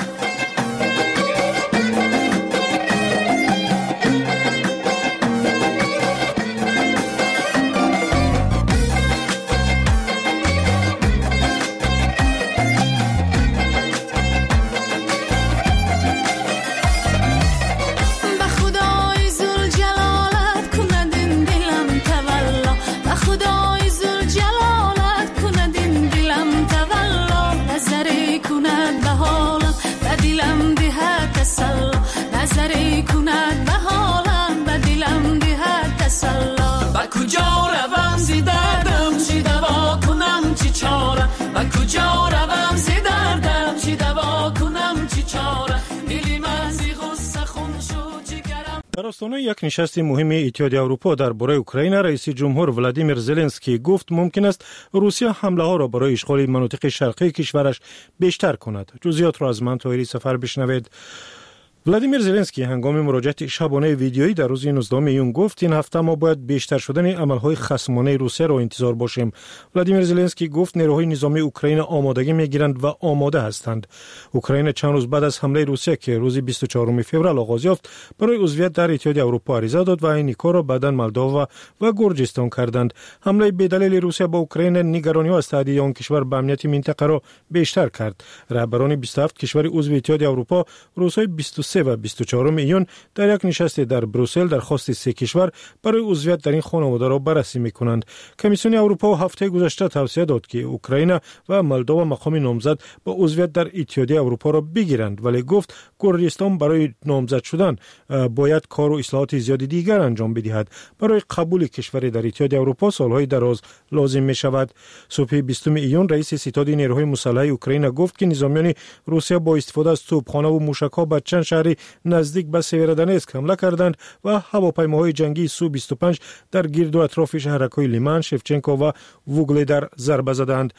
به خدای ذوالجلالت کندین دلم تولا، به خدای ذوالجلالت کندین دلم تولا. نظری کند به حالم به دلم ده تسلا، نظری کند به حالم به دلم ده تسلا. به کجا روم زی دردم چی دوا کنم چی چاره، به کجا روم زی دردم چی دوا کنم چی چاره. دلی من زی غصه خون شد جگرم. در آستانه یک نشست مهم اتحادیه اروپا درباره اوکراین، رئیس جمهور ولادیمیر زلنسکی گفت ممکن است روسیه حمله ها را برای اشغال مناطق شرقی کشورش بیشتر کند. جزئیات را از من طاهری سفر بشنوید. ولادیمیر زلنسکی هنگام مراجعه شبانه ویدیویی در روز 19 میون گفت این هفته ما باید بیشتر شدن عملهای خصمانه روسیه را انتظار باشیم. ولادیمیر زلنسکی گفت نیروهای نظامی اوکراین آمادگی میگیرند و آماده هستند. اوکراین چند روز بعد از حمله روسیه که روز 24 فوریه آغاز یافت برای عضویت در اتحادیه اروپا عریضه داد و این کار را بعداً مولداوا و گرجستان کردند. حمله بدلیل روسیه با اوکراین نگرانی ها از تهدید آن کشور به امنیت منطقه را بیشتر کرد. رهبران 27 کشور عضو اتحادیه اروپا روزهای 23 و 24 میون در یک نشست در بروسل درخواست سه کشور برای عضویت در این خانواده را بررسی می‌کنند. کمیسیون اروپا هفته گذشته توصیه داد که اوکراین و مولداوا مقام نامزد با عضویت در اتحادیه اروپا را بگیرند، ولی گفت گرجستان برای نامزد شدن باید کار و اصلاحات زیادی دیگر انجام بدهد. برای قبول کشور در اتحادیه اروپا سالهای دراز لازم می‌شود. صبح 20 ایون رئیس ستاد نیروهای مسلح اوکراین گفت که نظامیان روسیه با استفاده از توپخانه و موشک‌ها به چند شهر نزدیک به سیورودنتسک حمله کردند و هواپیماهای جنگی سو 25 در گرد و اطراف شهرهای لیمان، شفچنکو و ووگلدار ضربه زدند.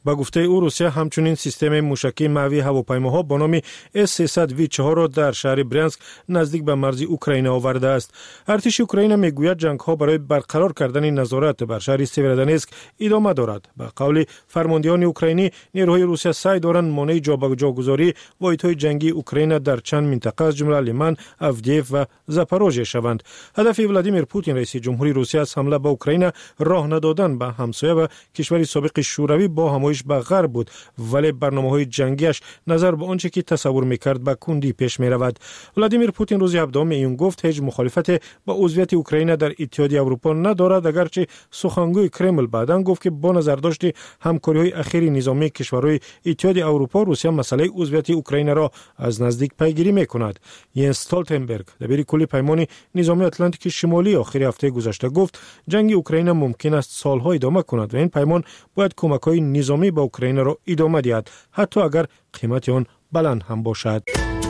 با گفته او روسیه همچنین سیستم موشکی معوی هواپیماها با نام S-300V4 را در شهر برانسک نزدیک به مرز اوکراین آورده است. ارتش اوکراین میگوید جنگ‌ها برای برقرار کردن نظارت بر شهر سیورودونتسک ادامه دارد. به قول فرماندهان اوکراینی، نیروهای روسیه سعی دارند مانع جابجاگذاری واحدهای جنگی اوکراین در چند منطقه از جمله لیمان، آفدیف و زاپاروژه شوند. هدف ولادیمیر پوتین رئیس جمهوری روسیه از حمله به اوکراین راه ندادن به همسایه و کشور سابق شوروی با همایش به غرب بود، ولی برنامه‌های جنگیش نظر به آنچه که تصور می‌کرد به کندی پیش می‌رود. ولادیمیر پوتین روز 17 ایون گفت هیچ مخالفت با عضویت اوکراین در اتحادیه اروپا ندارد، اگرچه سخنگوی کرمل بعداً گفت که با نظرداشت همکاری‌های اخیر نظامی کشورهای اتحادیه اروپا روسیه مسئله عضویت اوکراین را از نزدیک پیگیری می‌کند. ینس استولتنبرگ دبیر کل پیمان نظامی اتلانتیک شمالی آخر هفته گذشته گفت جنگ اوکراین ممکن است سال‌ها ادامه کند و این پیمان باید کمک‌های نظامی به اوکراین را ادامه دهد، حتی اگر قیمت آن بلند هم باشد.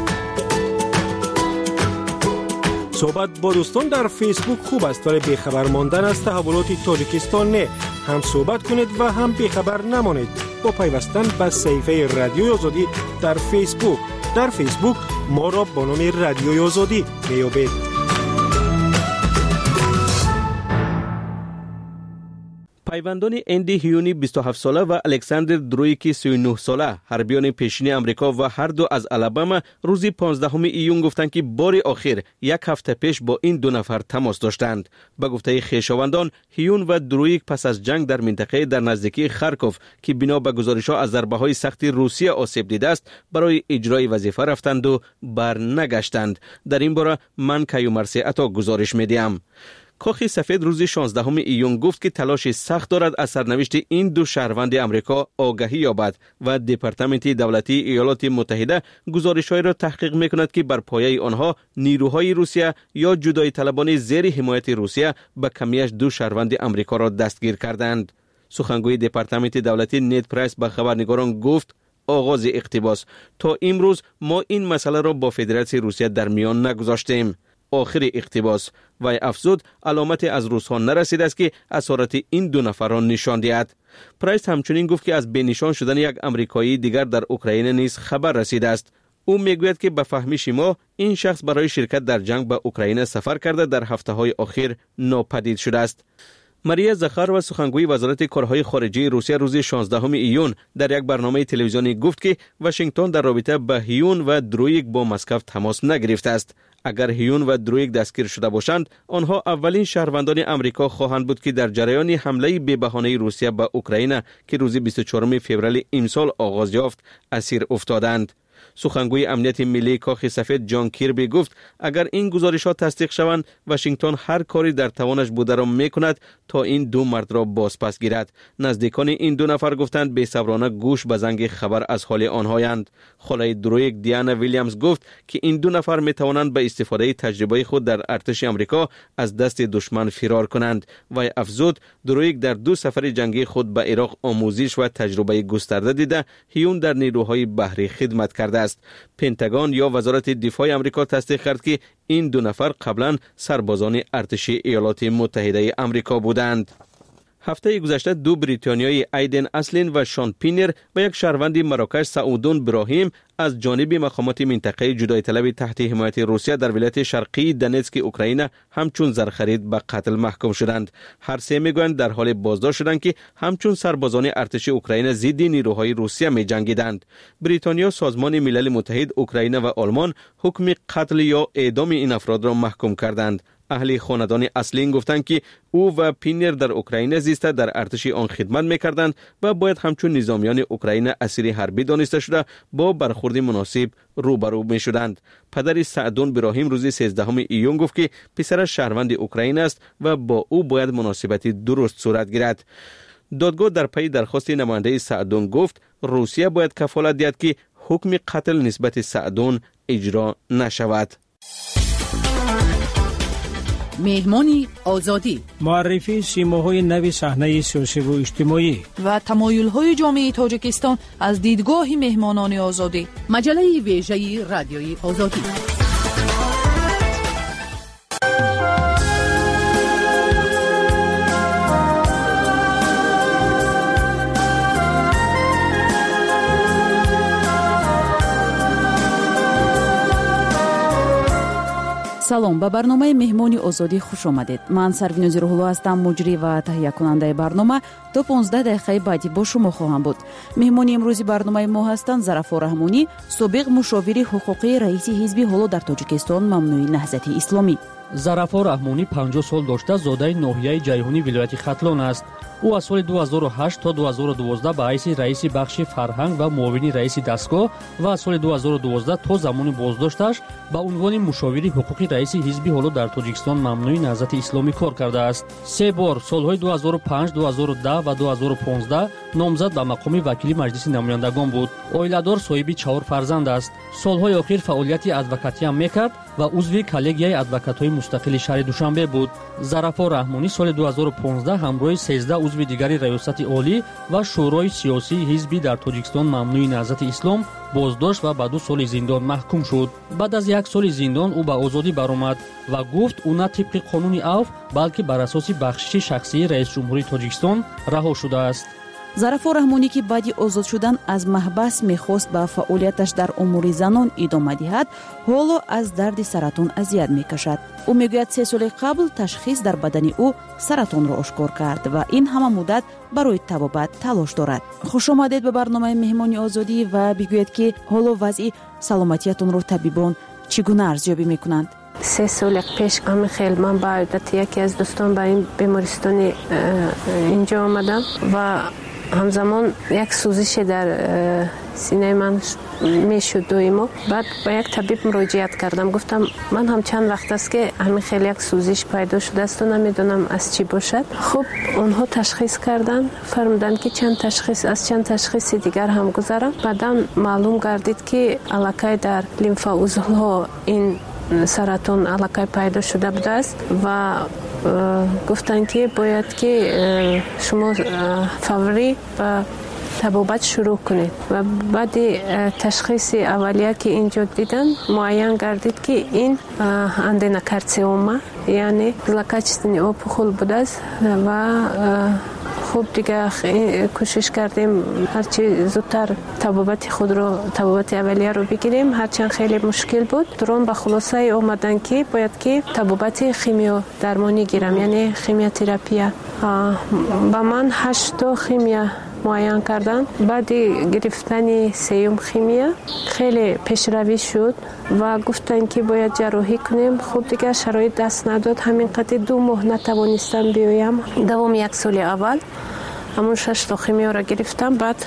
صحبت با دوستان در فیسبوک خوب است، ولی بیخبر ماندن از تحولات تاجیکستان نه. هم صحبت کنید و هم بیخبر نمانید با پیوستن به صفحه رادیوی آزادی در فیسبوک. در فیسبوک ما را با نام رادیوی آزادی میابید. پیوندان اندی هیونی 27 ساله و الکساندر درویکی 39 ساله حربیان پیشین امریکا و هر دو از آلاباما روز 15 ایون گفتند که بار آخر یک هفته پیش با این دو نفر تماس داشتند. به گفته خویشاوندان، هیون و درویک پس از جنگ در منطقه در نزدیکی خارکوف که بنا به گزارش‌ها از ضربه‌های سخت روسیه آسیب دیده است برای اجرای وظیفه رفتند و برنگشتند. در این باره من کیومرسی عطا گزارش می‌دهم. کاخ سفید روز 16 ایون گفت که تلاش سخت دارد از سرنوشت این دو شهروند امریکا آگاهی یابد و دپارتمنت دولتی ایالات متحده گزارش‌هایی را تحقیق می‌کند که بر پایه آنها نیروهای روسیه یا جدایی طلبان زیر حمایت روسیه به کمیش دو شهروند امریکا را دستگیر کردند. سخنگوی دپارتمنت دولتی نید پرایس به خبرنگاران گفت آغاز اقتباس: تا امروز ما این مسئله را با فدراسیون روسیه در میان نگذاشتیم. آخر اقتباس. و افزود علامت از روس‌ها نرسیده است که اسارت این دو نفر را نشان دهد. پرایس همچنین گفت که از بینشان شدن یک امریکایی دیگر در اوکراین نیز خبر رسیده است. او میگوید که به فهمیش ما این شخص برای شرکت در جنگ به اوکراین سفر کرده در هفته‌های اخیر ناپدید شده است. ماریا زخاروا سخنگوی وزارت کارهای خارجه روسیه روز 16 ایون در یک برنامه تلویزیونی گفت که واشنگتن در رابطه با هیون و درویک با مسکو تماس نگرفته است. اگر هیون و درویک دستگیر شده باشند، آنها اولین شهروندان امریکا خواهند بود که در جریان حمله بی‌بهانه روسیه به اوکراین که روز 24 فوریه امسال آغاز یافت اسیر افتادند. سخنگوی امنیت ملی کاخ سفید جان کیربی گفت اگر این گزارشات تصدیق شوند، واشنگتن هر کاری در توانش بوده را میکند تا این دو مرد را بازپس گیرد. نزدیکان این دو نفر گفتند بی‌صبرانه گوش به زنگ خبر از حال آنهایند. خاله درویک دیانا ویلیامز گفت که این دو نفر میتوانند به استفاده تجربه خود در ارتش آمریکا از دست دشمن فرار کنند. و افزود درویک در دو سفر جنگی خود به عراق آموزش و تجربه گسترده دیده، هیون در نیروهای بحری خدمت کرده است. پنتاگون یا وزارت دفاع آمریکا تصدیق کرد که این دو نفر قبلا سربازان ارتش ایالات متحده آمریکا بودند. هفته گذشته دو بریتانیایی ایدن اسلین و شان پینر به یک شهروند مراکش سعودون براهیم از جانب مقامات منطقه جدایی طلب تحت حمایت روسیه در ولایت شرقی دونتسک اوکراین همچون زرخرید به قتل محکوم شدند. هر سه میگویند در حال بازداشت شدند که همچون سربازان ارتش اوکراین ضد نیروهای روسیه می جنگیدند. بریتانیا، سازمان ملل متحد، اوکراین و آلمان حکم قتل یا اعدام این افراد را محکوم کردند. اهل خاندان اسلین گفتند که او و پینر در اوکراین زیسته در ارتش آن خدمت می‌کردند و باید همچون نظامیان اوکراین اسیر حربی دانسته شده با برخورد مناسب روبرو می‌شدند. پدر سعدون براهیم روز 13 ایون گفت که پسرش شهروند اوکراین است و با او باید مناسبت درست صورت گیرد. دادگاه در پی درخواست نماینده سعدون گفت روسیه باید کفالت دهد که حکم قتل نسبت سعدون اجرا نشود. مهمانی آزادی، معرفی سیماهای نوی صحنه سیاسی و اجتماعی و تمایل‌های جامعه تاجیکستان از دیدگاه مهمانان آزادی. مجله ویژه رادیوی آزادی. салом, ба барномаи меҳмони озодӣ хуш омадед. ман сарвинози рӯҳулло ҳастам, муҷрӣ ва таҳиякунандаи барнома. то 15 дақиқаи баъдӣ бо шумо хоҳам буд. меҳмони имрӯзи барномаи мо ҳастанд Зарафор Раҳмонӣ, собиқ мушовири ҳуқуқии раиси ҳизби ҳоло дар Тоҷикистон мамнӯи Наҳзати Исломӣ. Зарафор Раҳмонӣ 50 сол дошта зодаи ноҳияи Ҷайҳунӣ вилояти Хатлон аст. ӯ аз соли 2008 то 2012 ба ҳайси раиси бахши фарҳанг ва муовини раиси дастгоҳ ва аз соли 2012 то замони боздошташ ба унвони мушовири ҳуқуқи раиси ҳизби ҳоло дар Тоҷикистон мамнӯи Наҳзати Исломӣ кор кардааст. 3 бор солҳои 2005, 2010 ва 2015 номзад ба мақоми вакили маҷлиси намояндагон буд. Оиладор, соҳиби 4 фарзанд аст. Солҳои охир фаъолияти адвокатиам мекард ва узви коллегияи адвокатҳои мустақили шаҳри Душанбе буд. Зарафор Раҳмонӣ соли 2015 ҳамроҳи 13 узви дигари раёсати олӣ ва шӯрои сиёсии ҳизби дар Тоҷикистон мамнӯи Наҳзати Ислом боздошт ва ба 2 соли зиндон маҳкум шуд. баъд аз 1 соли зиндон ӯ ба озодӣ баромад ва гуфт ӯ на тибқи қонуни авф, балки бар асоси бахшиши шахсии раисҷумҳурии Тоҷикистон раҳо шудааст. Зарафор Раҳмонӣ ки баъди озод шудан аз маҳбас мехост ба фаъолияташ дар умури занон идома диҳад, ҳоло аз дарди саратон азият мекашад. ӯ мегӯяд 3 соли қабл ташхис дар бадани ӯ саратонро ошкор кард ва ин ҳама муддат барои табобат талош дорад. хушомадед ба барномаи меҳмони озодӣ ва бигӯед ки ҳоло вазъи саломатиятонро табибон чӣ гуна арзёбӣ мекунанд? 3 соли пеш амихел ман ба одати яке аз дӯстон ба ин бемористони инҷо омадам ва ҳамзамон як сӯзише дар синаи ман мешуд доимо. баъд ба як табиб муроҷиат кардам. Гуфтам ман ҳам чанд вақт аст ки ҳамин хел як сӯзиш пайдо шудаасту намедонам аз чӣ бошад. хуб онҳо ташхис карданд, фармуданд ки аз чанд ташхиси дигар ҳам гузарам. баъдан маълум гардид ки аллакай дар лимфаузлҳо ин саратон аллакай пайдо шуда будааст ва гуфтанд ки бояд ки шумо фаврӣ ба табобат шурӯъ кунед. ва баъди ташхиси аввалия ки инҷо дидан муайян гардид ки ин аденокарциома, яъне злокачественный опухол будааст ва хуб дига кӯшиш кардем ҳарчи зудтар табобати аввалияро бигирем, ҳарчанд хеле мушкил буд. дурон ба хулосае омаданд ки бояд ки табобати химиодармонӣ гирам, яъне химиотерапия. ба ман 8 то химия муайян карданд. баъди гирифтани 3-ум химия хеле пешравӣ шуд ва гуфтанд ки бояд ҷарроҳӣ кунем. хуб дигар шароит даст надод, ҳамин қадр 2 моҳ натавонистам биёям. давоми 1 соли аввал ҳамон 6 то химиёро гирифтам, баъд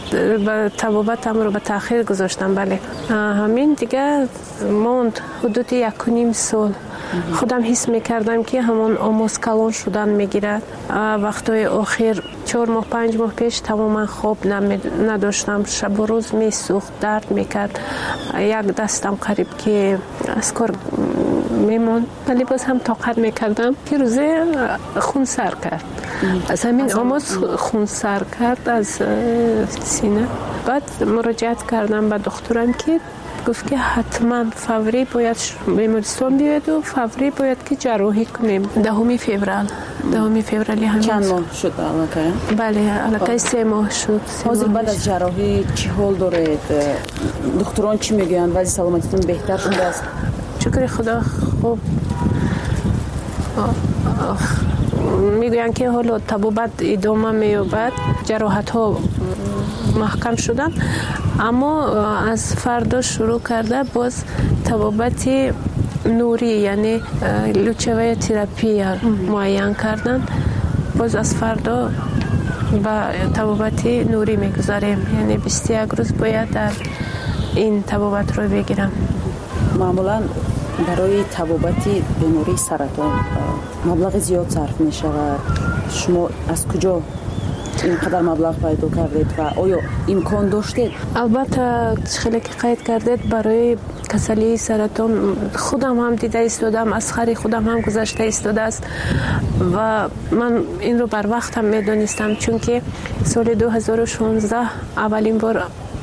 табобатамро ба таъхир гузоштам. бале ҳамин дигар монд ҳудуди 1.5 сол. худам ҳис мекардам ки ҳамон омоз калон шудан мегирад. вақтҳои охир 4 моҳ 5 моҳ пеш тамоман хоб надоштам. шабу рӯз месӯхт, дард мекард. як дастам қариб ки аз кор мемонд, вале боз ҳам тоқат мекардам. ки рӯзе хунсар кард, аз ҳамин омоз хунсар кард аз сина. баъд муроҷиат кардам ба духтурам ки гуфт ки ҳатман фаврӣ бояд бемористон биёеду фаврӣ бояд ки ҷарроҳӣ кунем. 10 феврали ҳамин чанд моҳ шуд аллакай? бале аллакай 3 моҳ шуд. ҳозир баъд аз ҷарроҳӣ чӣ ҳол доред? духтурон чӣ мегӯянд? вазъи саломатитон беҳтар шудааст? шукри худо хуб мегӯянд ки ҳоло табобат идома меёбад, ҷароҳатҳо маҳкам шуданд, аммо аз фардо шурӯъ карда боз табобати нурӣ, яъне лучевая терапия муайян карданд. боз аз фардо ба табобати нурӣ мегузарем, яъне 21 рӯз бояд дар ин табобатро бигирам. маъмулан барои табобати бемории саратон маблағи зиёд сарф мешавад. шумо аз куҷо ин қадар маблағ пайдо кардед ва оё имкон доштед? албатта хеле ки қайд кардед, барои касалии саратон худам ҳам дида истодам, аз хари худам ҳам гузашта истодааст ва ман инро барвақт ҳам медонистам, чунки соли 2016 аввалин бор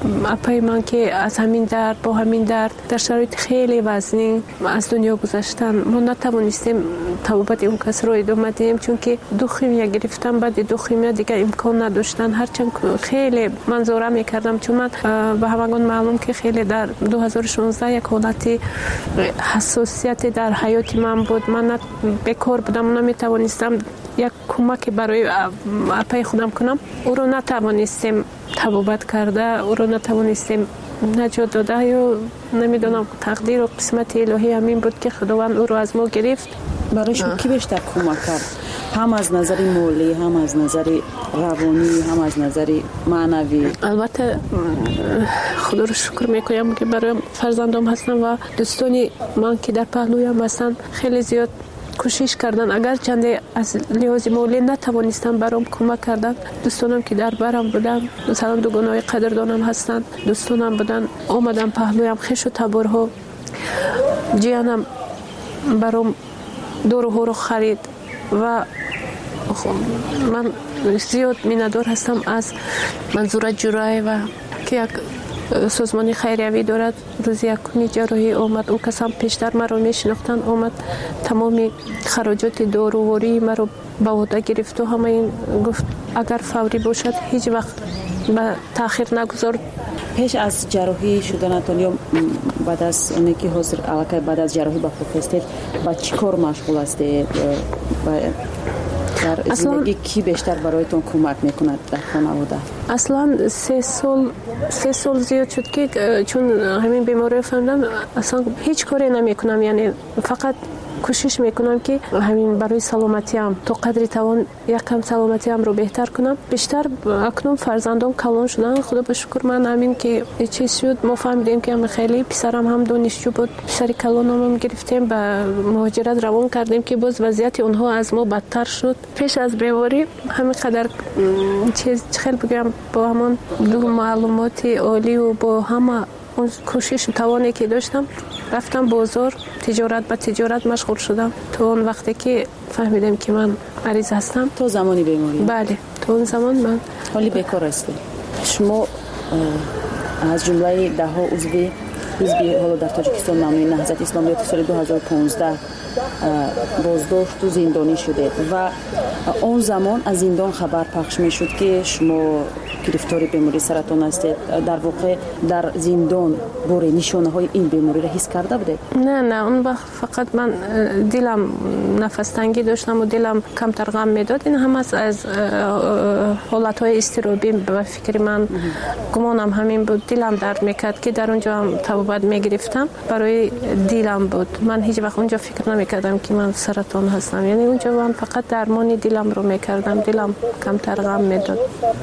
اپای من که از همین درد با همین درد در شرایط خیلی وزنی از دنیا گذشتن، ما نتوانستیم توبت اون کس رو ادامه دیم، چون که دو خیمیا گرفتم، بعد دو خیمیا دیگه امکان نداشتن. هرچند خیلی منظوره میکردم، چون من به همگان معلوم که خیلی در 2016 یک حالت حساسیت در حیات من بود. من بیکار بودم، نمیتوانستم یک کمک برای اپای خودم کنم. او رو نتوانستیم توبت کرده، او رو نتوانستیم نجات داده، یا نمیدونم تقدیر و قسمت الهی همین بود که خداوند او رو از ما گرفت. برای شما کی بیشتر کمک کرد؟ هم از نظر مالی، هم از نظر روانی، هم از نظر معنوی؟ البته خدا رو شکر میکنم که برای فرزندم هستم و دوستانی من که در پهلویم هستن خیلی زیاد کوشش کردن. اگر چنده از لحاظ مالی نتوانستم برام کمک کردن. دوستانم که در برم بودن، مثلا دوگانای قدردانم هستن، دوستانم بودن آمدن پهلویم، خش و تبرها. جیانم برام دورها رو خرید و من زیاد میندار هستم از منظور جرای و که یک سازمانی خیریوی دارد. روز یکمی جراحی آمد، او کسان پیشتر مرا میشناختن، آمد تمامی خراجات داروواری مرا به عهده گرفت و همه این گفت اگر فوری باشد هیچ وقت به تاخیر نگذار. پیش از جراحی شدنتون یا بعد از اونی که حاضر علاقه بعد از جراحی با خود هستید با چی کار مشغول هستید؟ در زندگی کی بیشتر برایتون کمک میکند در خانواده؟ اصلا 3 سال زیاد شد که چون همین بیماری فهمیدم اصلا هیچ کاری نمیکنم، یعنی فقط کوشش میکنم که همین برای سلامتیم تا قدری توان یکم سلامتیم رو بهتر کنم. بیشتر اکنون فرزندان کلان شدن، خدا به شکر. من همین که چیز شد ما فهمیدیم که هم خیلی پسرم هم دانشجو بود، پسر کلانم گرفتیم به مهاجرت روان کردیم که باز وضعیت اونها از ما بدتر شد. پیش از بیماری همین قدر چیز خیلی بگم با همون دو معلومات عالی و با همه اون کوشش و توانی که داشتم رفتم بازار، تجارت مشغول شدم تا اون وقتی که فهمیدم که من مریض هستم. تو زمانی بیماری؟ بله، تو اون زمان من حالی بیکار هستم. شما از جمله 10 عضو حزب حالا در تاجیکستان نامی نهضت اسلامی سال 2015 بازداشت و زندانی شده و اون زمان از زندان خبر پخش می شد که شما گرفتار بیماری سرطان هستید. در واقع در زندان بوری نشانه های این بیماری را حس کرده بوده؟ نه اون وقت فقط من دلم نفس تنگی داشتم و دلم کمتر غم میداد. این هم از حالت های اضطرابی به فکر من گمانم همین بود. دلم درد میکرد که در اونجا هم توبت میگرفتم، برای دلم بود. من هیچ وقت اونجا فکر نمیکردم که من سرطان هستم، یعنی اونجا من فقط درمان دلم رو میکردم، دلم کمتر غم میداد.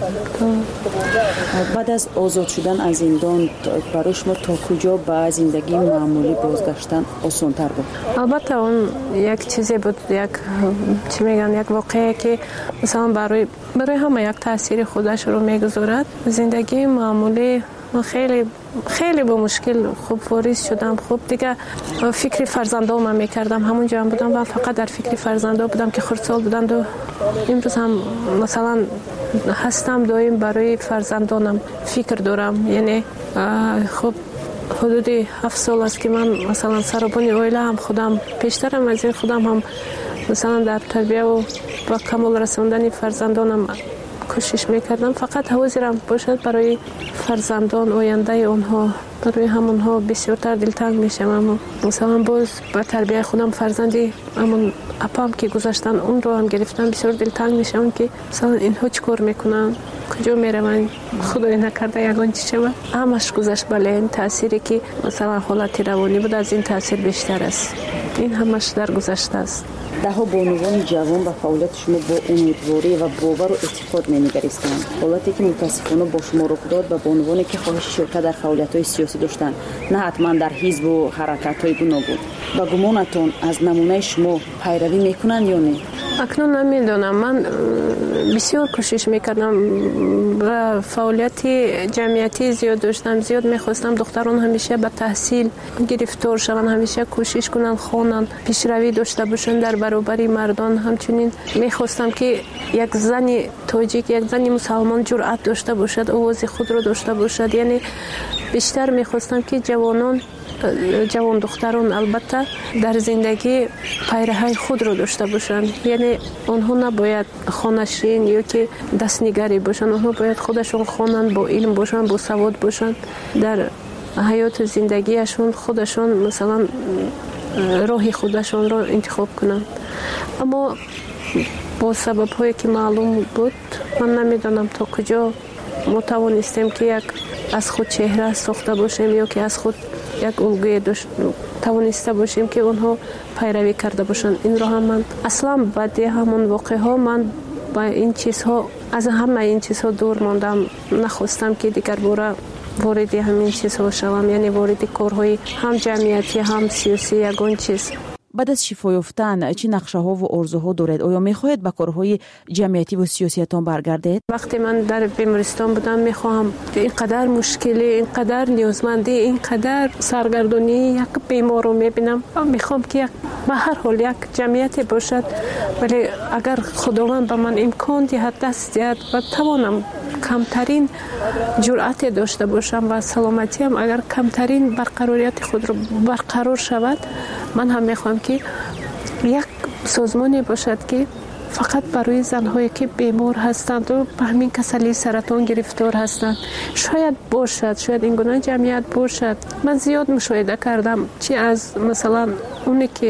بعد از آزاد شدن از زندان برای شما تا کجا به زندگی معمولی بازگشتن آسان‌تر بود؟ البته اون یک چیزی بود، یک واقعه که مثلا برای همه یک تاثیر خودش رو میگذارد. زندگی معمولی من خیلی با مشکل خوب واریز شدم. خوب دیگه فکر فرزندام میکردم، همونجا هم بودم و فقط در فکر فرزندام بودم که خردسال بودند و امروز هم مثلا هستم دائم برای فرزندانم فکر دارم. یعنی خب حدود 7 سال است که من مثلا سربان عائله هم خودم پیشترم از این خودم هم مثلا در تربیه و با کمال رساندن فرزندانم کوشش میکردم. فقط حاضرم باشد برای فرزندان آینده اونها، برای همونها بسیارتر دلتنگ میشم. مثلا باز با تربیه خودم فرزندی همون اپام که گذاشتن اون رو هم گرفتم، بسیار دلتنگ میشم که مثلا اینها چیکار میکنن، کجا میروند، خدای نکرده یگان چی شود. همش گذشت. بله این تأثیری که مثلا حالت روانی بود از این تأثیر بیشتر است. این همش در گذشته است. دهها بانوان جوان و فعالیت شما با امیدواری و باور و اعتقاد می‌نگریستند. حالتی که متاسفانه با شما رخ داد و بانوانی که خواهش شرکت در فعالیت‌های سیاسی داشتند، نه حتما در حزب و حرکت‌های گوناگون. و گمانتون از نمونه شما پیروی میکنند یا نه؟ اکنون نمیدونم. من بسیار کوشش میکردم و فعالیت جمعیتی زیاد داشتم، زیاد میخواستم دختران همیشه به تحصیل گرفتار شوند، همیشه کوشش کنن خوانن، پیشروی داشته باشن در баробари мардон. ҳамчунин мехостам ки як зани тоҷик, як зани мусалмон ҷуръат дошта бошад, овози худро дошта бошад. яъне бештар мехостам ки ҷавон духтарон албатта дар зиндагӣ пайраҳаи худро дошта бошанд. яъне онҳо набояд хонашин ё ки дастнигаре бошанд. онҳо бояд худашон хонанд, бо илм бошанд, бо савод бошанд. дар ҳаёту зиндагиашон худашон масалан роҳи худашонро интихоб кунанд. аммо бо сабабҳое ки маълум буд, ман намедонам то куҷо мо тавонистем ки як аз худ чеҳра сохта бошем ё ки аз худ як улгӯе тавониста бошем ки онҳо пайравӣ карда бошанд. инро ҳам ман аслан баъди ҳамон воқеаҳо ман ба ин чизҳо, аз ҳамаи ин чизҳо дур мондам. нахостам ки дигар бора вориди ҳамин чизҳо шавам, яъне вориди корҳои ҳам ҷамъиятӣ ҳам сиёсӣ ягон чиз. баъд аз шифо ёфтан чӣ нақшаҳо ва орзуҳо доред? оё мехоҳед ба корҳои ҷамъиятӣ ва сиёсиятон баргардед? вақте ман дар бемористон будам мехоҳам инқадар мушкилӣ, инқадар ниёзмандӣ, инқадар саргардонии як беморро мебинам. мехоҳам ки ба ҳар ҳол як ҷамъияте бошад, вале агар худованд ба ман имкон диҳад, даст диҳад ва тавонам камтарин ҷуръате дошта бошам ва саломатиам агар камтарин барқарорияти худро барқарор шавад, ман ҳам мехоҳам ки як созмоне бошад ки фақат барои занҳое ки бемор ҳастанд ва ба ҳамин касалии саратон гирифтор ҳастанд. шояд бошад, шояд ин гуна ҷамъият бошад. ман зиёд мушоҳида кардам, чи аз масалан оне ки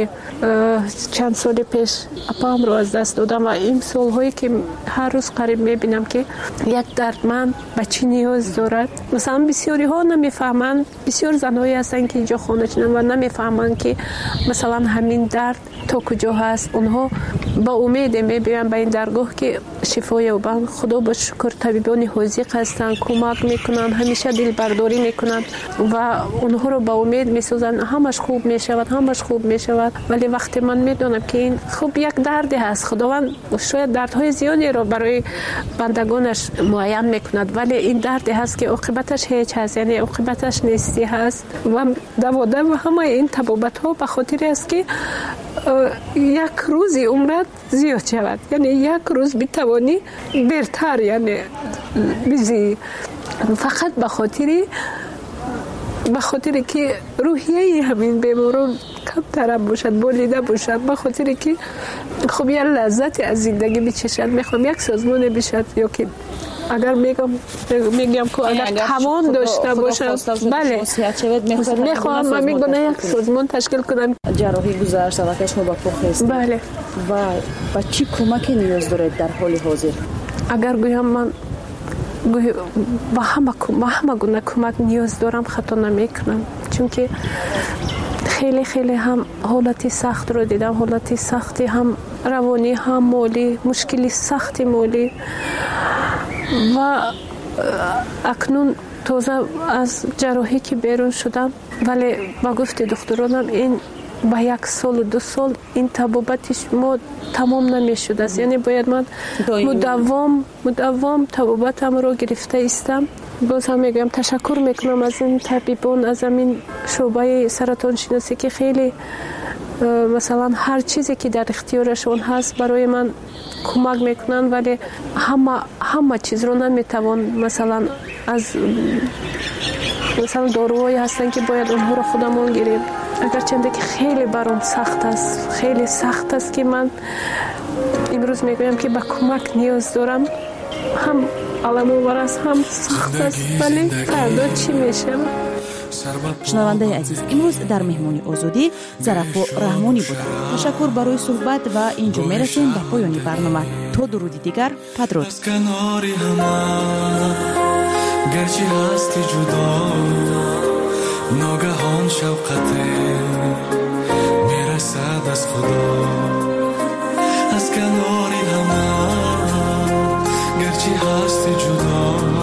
чанд соли пеш апаамро аз даст додам ва ин солҳое ки ҳар рӯз қариб мебинам ки як дардманд ба чӣ ниёз дорад. масалан бисёриҳо намефаҳманд, бисёр занҳое ҳастанд ки инҷо хона шуданд ва намефаҳманд ки масалан ҳамин дард то куҷо ҳаст. онҳо ба умеде мебиёянд ба ин даргоҳ ки шифо ёбанд. худо ба шукр табибони ҳозиқ ҳастанд, кӯмак мекунанд, ҳамеша дилбардорӣ мекунанд ва онҳоро ба умед месозанд ҳамаш хуб мешавад, ҳамаш хуб мешавад. вале вақте ман медонам ки ин хуб як дарде ҳаст, худованд шояд дардҳои зиёдеро барои бандагонаш муайян мекунад, вале ин дарде ҳаст ки оқибаташ ҳеҷ ҳаст, яъне оқибаташ нестӣ ҳаст. ва давода ва ҳамаи ин табобатҳо ба хотире аст ки як рӯзи умрат зиёд шавад, яъне як рӯз битавонӣ бертар яъне бизи фақат ба хотире ки рӯҳияи ҳамин беморон камтара бошад, болида бошад, ба хотире ки хуб як лаззате аз зиндагӣ бичашад. мехоҳам як созмоне бишад ё ки агар мегӯям ки агар тавон дошта бошад, бале мехоҳам ҳамин гуна як созмон ташкил кунам. ҷарроҳӣ гузашта ва шумо ба похест. бале ва ба чӣ кӯмаке ниёз доред дар ҳоли ҳозир? агар гӯям ман ба ҳама гуна кӯмак ниёз дорам, хато намекунам, чунки хеле хеле ҳам ҳолати сахтро дидам, ҳолати сахти ҳам равонӣ ҳам молӣ, мушкили сахти молӣ ва акнун тоза аз ҷарроҳӣ ки берун шудам, вале ба гуфти духтуронам ин ба 1 солу 2 сол ин табобати мо тамом намешудааст. яъне бояд ман мудаввом табобатамро гирифта истам. боз ҳам мегӯям ташаккур мекунам аз ин табибон, аз ҳамин шӯъбаи саратоншиносӣ ки хеле масалан ҳар чизе ки дар ихтиёрашон ҳаст барои ман кӯмак мекунанд, вале ҳама чизро наметавон. масалан аз доруҳое ҳастанд ки бояд онҳоро худамон гирем. агарчанде ки хеле баром сахт аст, хеле сахт аст ки ман имрӯз мегӯям ки ба кӯмак ниёз дорам. ҳам аламовар аст, ҳам сахт аст, вале фардо чӣ мешавад? шунавандаи азиз, имрӯз дар меҳмони озодӣ Зарафо Раҳмонӣ буданд. ташаккур барои суҳбат ва инҷо мерасем ба поёни барнома. то дуруди дигар, падруд. гарчи ҳасти ҷудо ногаҳон шавқате мерасад аз худо. аз канори ҳама гарчи ҳасти ҷудо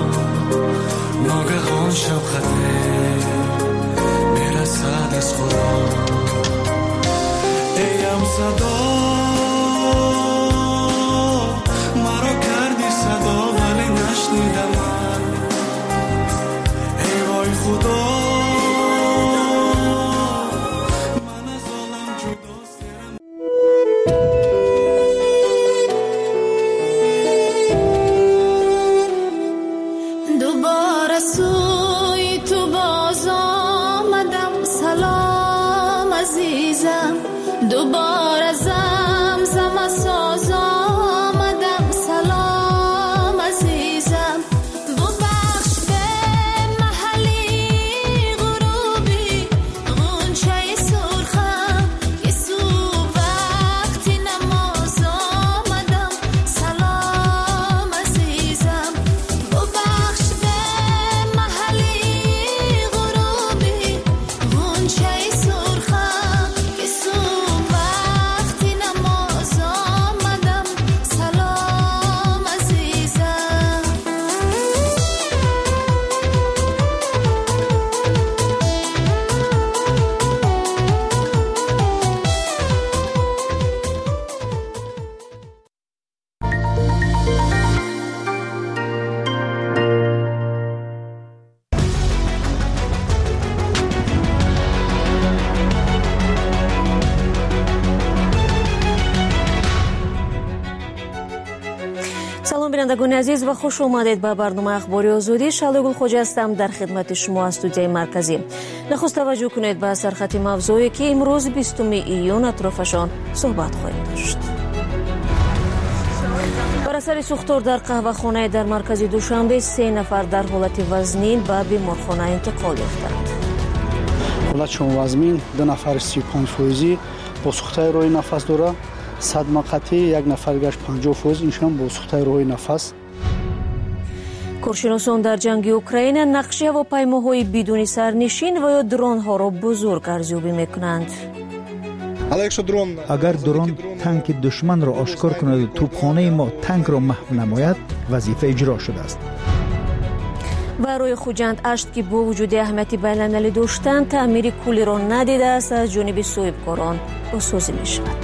ногаҳон шавқате мерасад аз худо. эям садо маро карди садо вале нашнидам. эй вой худо من از عالم جدا سرم салом бинандагони азиз ва хуш омадед ба барномаи ахбори озодӣ. Шалогул хоҷа ҳастам дар хидмати шумо аз студияи марказӣ. Нахуст таваҷҷӯҳ кунед ба сархати мавзӯе ки имрӯз 20 июн атрофашон суҳбат хоҳем дошт. бар асари сӯхтор дар қаҳвахонае дар маркази душанбе 3 нафар дар ҳолати вазнин ба беморхона интиқол ёфтанд. ҳолатшон вазнин 2 нафари 35% бо сӯхтаи роҳи нафас дора, садма қатъӣ 1 нафар гашт 50%, иншон бо сӯхтаи роҳи нафас. коршиносон дар ҷанги Украина нақши ҳавопаймоҳои бидуни сарнишин ва ё дронҳоро бузург арзёбӣ мекунанд. агар дрон танки душманро ошкор кунаду тӯбхонаи мо танкро маҳв намояд, вазифа иҷро шудааст. ва рӯи хуҷанд ашт ки бо вуҷуди аҳамияти байналмилалӣ доштан таъмири кӯлиро надидааст, аз ҷониби соҳибкорон босозӣ мешавад.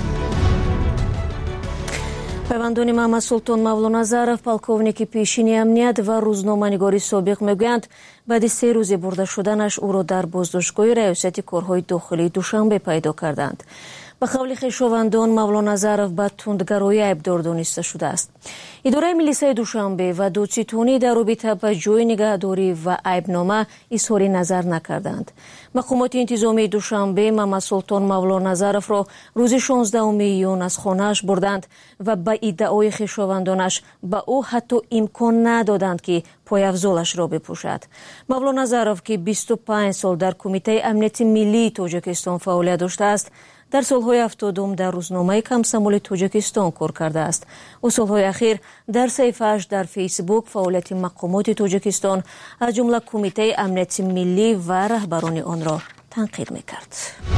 пайвандони Маҳмад Султон Мавлоназаров, полковники пешини амният ва рӯзноманигори собиқ мегӯянд, баъди 3 рӯзи бурда шуданаш ӯро дар боздоштгоҳи раёсати корҳои дохилии Душанбе пайдо карданд. ба қавли хешовандон Мавлоназаров ба тундгароӣ айбдор дониста шудааст. идораи милисияи Душанбе ва додситонӣ дар робита ба ҷои нигаҳдорӣ ва айбнома изҳори назар накарданд. мақомоти интизомии Душанбе Маҳмад Султон Мавлоназаровро рӯзи 16 июн аз хонааш бурданд ва ба иддаои хешовандонаш ба ӯ ҳатто имкон надоданд ки пойафзолашро бипӯшад. Мавлоназаров ки 25 сол дар Кумитаи амнияти миллии Тоҷикистон фаъолият доштааст, дар солҳои 70 дар рӯзномаи Комсомоли Тоҷикистон кор кардааст. ӯ солҳои ахир дар саҳифааш дар Фейсбук фаъолияти мақомоти Тоҷикистон, аз ҷумла Кумитаи амнияти миллӣ ва раҳбарони онро танқид мекард.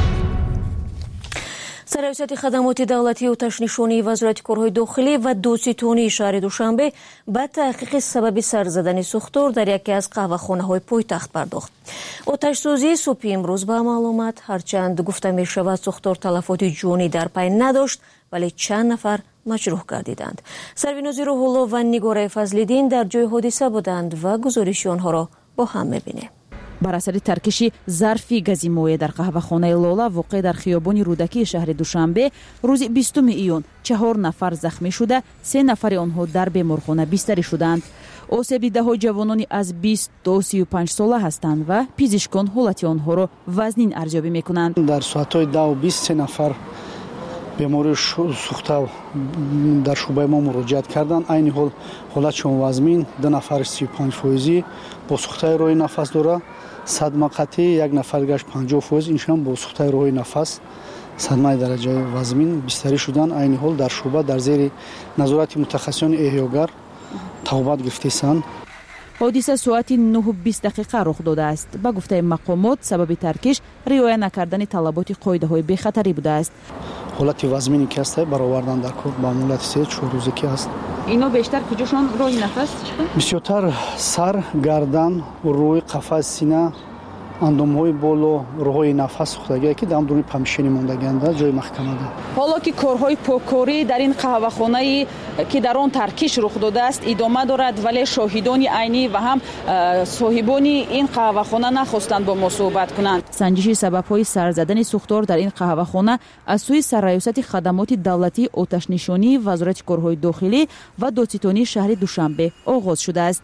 сарраёсати хадамоти давлатии оташнишонии Вазорати корҳои дохилӣ ва додситонии шаҳри Душанбе ба таҳқиқи сабаби сар задани сӯхтор дар яке аз қаҳвахонаҳои пойтахт пардохт. оташсӯзии субҳи имрӯз ба амал омад, ҳарчанд гуфта мешавад сӯхтор талафоти ҷонӣ дар пай надошт, вале чанд нафар маҷрӯҳ гардиданд. Сарвинози Рӯҳулло ва Нигораи Фазлиддин дар ҷои ҳодиса буданд ва гузориши онҳоро бо ҳам мебинем. бар асари таркиши зарфи гази моеъ дар қаҳвахонаи Лола воқеъ дар хиёбони Рӯдакии шаҳри Душанбе рӯзи 20 июн 4 нафар захмӣ шуда, 3 нафари онҳо дар беморхона бистарӣ шуданд. осебдидаҳо ҷавонони аз 20 то 35 сола ҳастанд ва пизишкон ҳолати онҳоро вазнин арзёбӣ мекунанд. дар соатҳои 10:20 3 нафар бемории сӯхта дар шӯъбаи мо муроҷиат карданд. айни ҳол ҳолатшон вазнин 2 нафари 35% бо сӯхтаи роҳи нафас дора, садма қатъӣ 1 нафар гашт 50%, иншон бо сӯхтаи роҳи нафас садмаи дараҷаи вазнин бистарӣ шуданд. айни ҳол дар шӯъба дар зери назорати мутахассисони эҳёгар тавбат гирифтаанд. ҳодиса соати 9:20 рух додааст. ба гуфтаи мақомот сабаби таркиш риоя накардани талаботи қоидаҳои бехатарӣ будааст. ҳолати вазнини ки аст баровардан дар кор ба муддати 3-4 рӯзе ки аст. ино бештар куҷошон роҳи нафас бисёртар сар, гардан, рӯй, қафас, сина, андомҳои боло, роҳҳои нафас сӯхтагие ки дар дуни памишини мондагианда ҷои маҳкамада. ҳоло ки корҳои покорӣ дар ин қаҳвахонае ки дар он таркиш рух додааст идома дорад, вале шоҳидони айнӣ ва ҳам соҳибони ин қаҳвахона нахостанд бо мо суҳбат кунанд. санҷиши сабабҳои сарзадани сӯхтор дар ин қаҳвахона аз сӯи сарраёсати хадамоти давлатии оташнишонии Вазорати корҳои дохилӣ ва додситонии шаҳри Душанбе оғоз шудааст.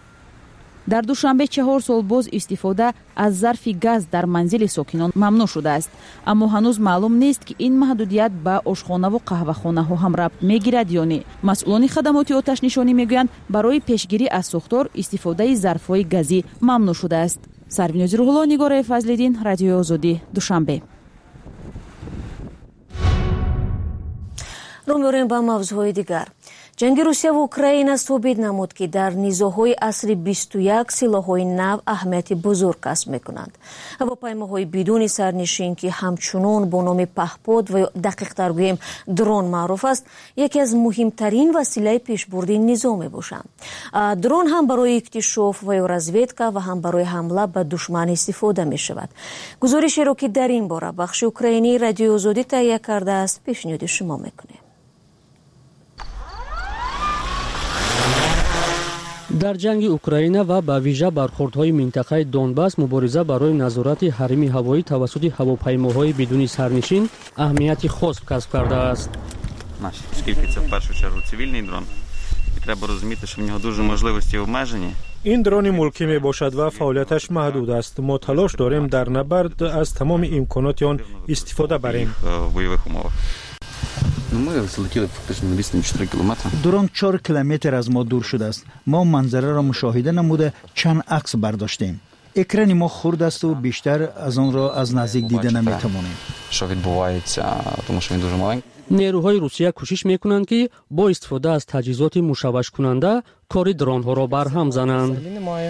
дар Душанбе 4 сол боз истифода аз зарфи газ дар манзили сокинон мамнӯъ шудааст, аммо ҳанӯз маълум нест ки ин маҳдудият ба ошхонаву қаҳвахонаҳо ҳам рабт мегирад ё не. масъулони хадамоти оташнишонӣ мегӯянд барои пешгирӣ аз сӯхтор истифодаи зарфҳои газӣ мамнӯъ шудааст. Сарвинози Рӯҳулло, Нигораи Фазлиддин, Радиои Озодӣ, Душанбе. рӯ меорем ба мавзӯъҳои дигар. ҷанги Русия ва Украина собит намуд ки дар низоъҳои асри 21 силоҳҳои нав аҳамияти бузург касб мекунанд. ҳавопаймоҳои бидуни сарнишин ки ҳамчунон бо номи паҳпод ва дақиқтар гӯем дрон маъруф аст, яке аз муҳимтарин василаи пешбурди низоъ мебошанд. дрон ҳам барои иктишоф ва ё разведка ва ҳам барои ҳамла ба душман истифода мешавад. гузоришеро ки дар ин бора бахши украинии Радиои Озодӣ таҳия кардааст, пешниҳоди шумо мекунем. дар ҷанги Украина ва ба вижа бархурдҳои минтақаи Донбас мубориза барои назорати ҳарими ҳавоӣ тавассути ҳавопаймоҳои бидуни сарнишин аҳамияти хос касб кардааст. Скільки це в першу чергу цивільний дрон, І треба розуміти, що в нього дуже можливості обмежені. این درون ملکی می باشد و فعالیتش محدود است. ما تلاش داریم در نبرد از تمام امکانات آن استفاده بریم. В бойових умовах. Ми злетіли фактично на відстані 4 кілометри. درون 4 کیلومتر از ما دور شده است. ما منظره را مشاهده نموده چند عکس برداشتیم. اکران ما خرد است و بیشتر از آن را از نزدیک دیده نمیتوانیم. Що відбувається, тому що він дуже маленький. نیروهای روسیه کوشش میکنند که با استفاده از تجهیزات مشوش کننده کار درونها را برهم زنند.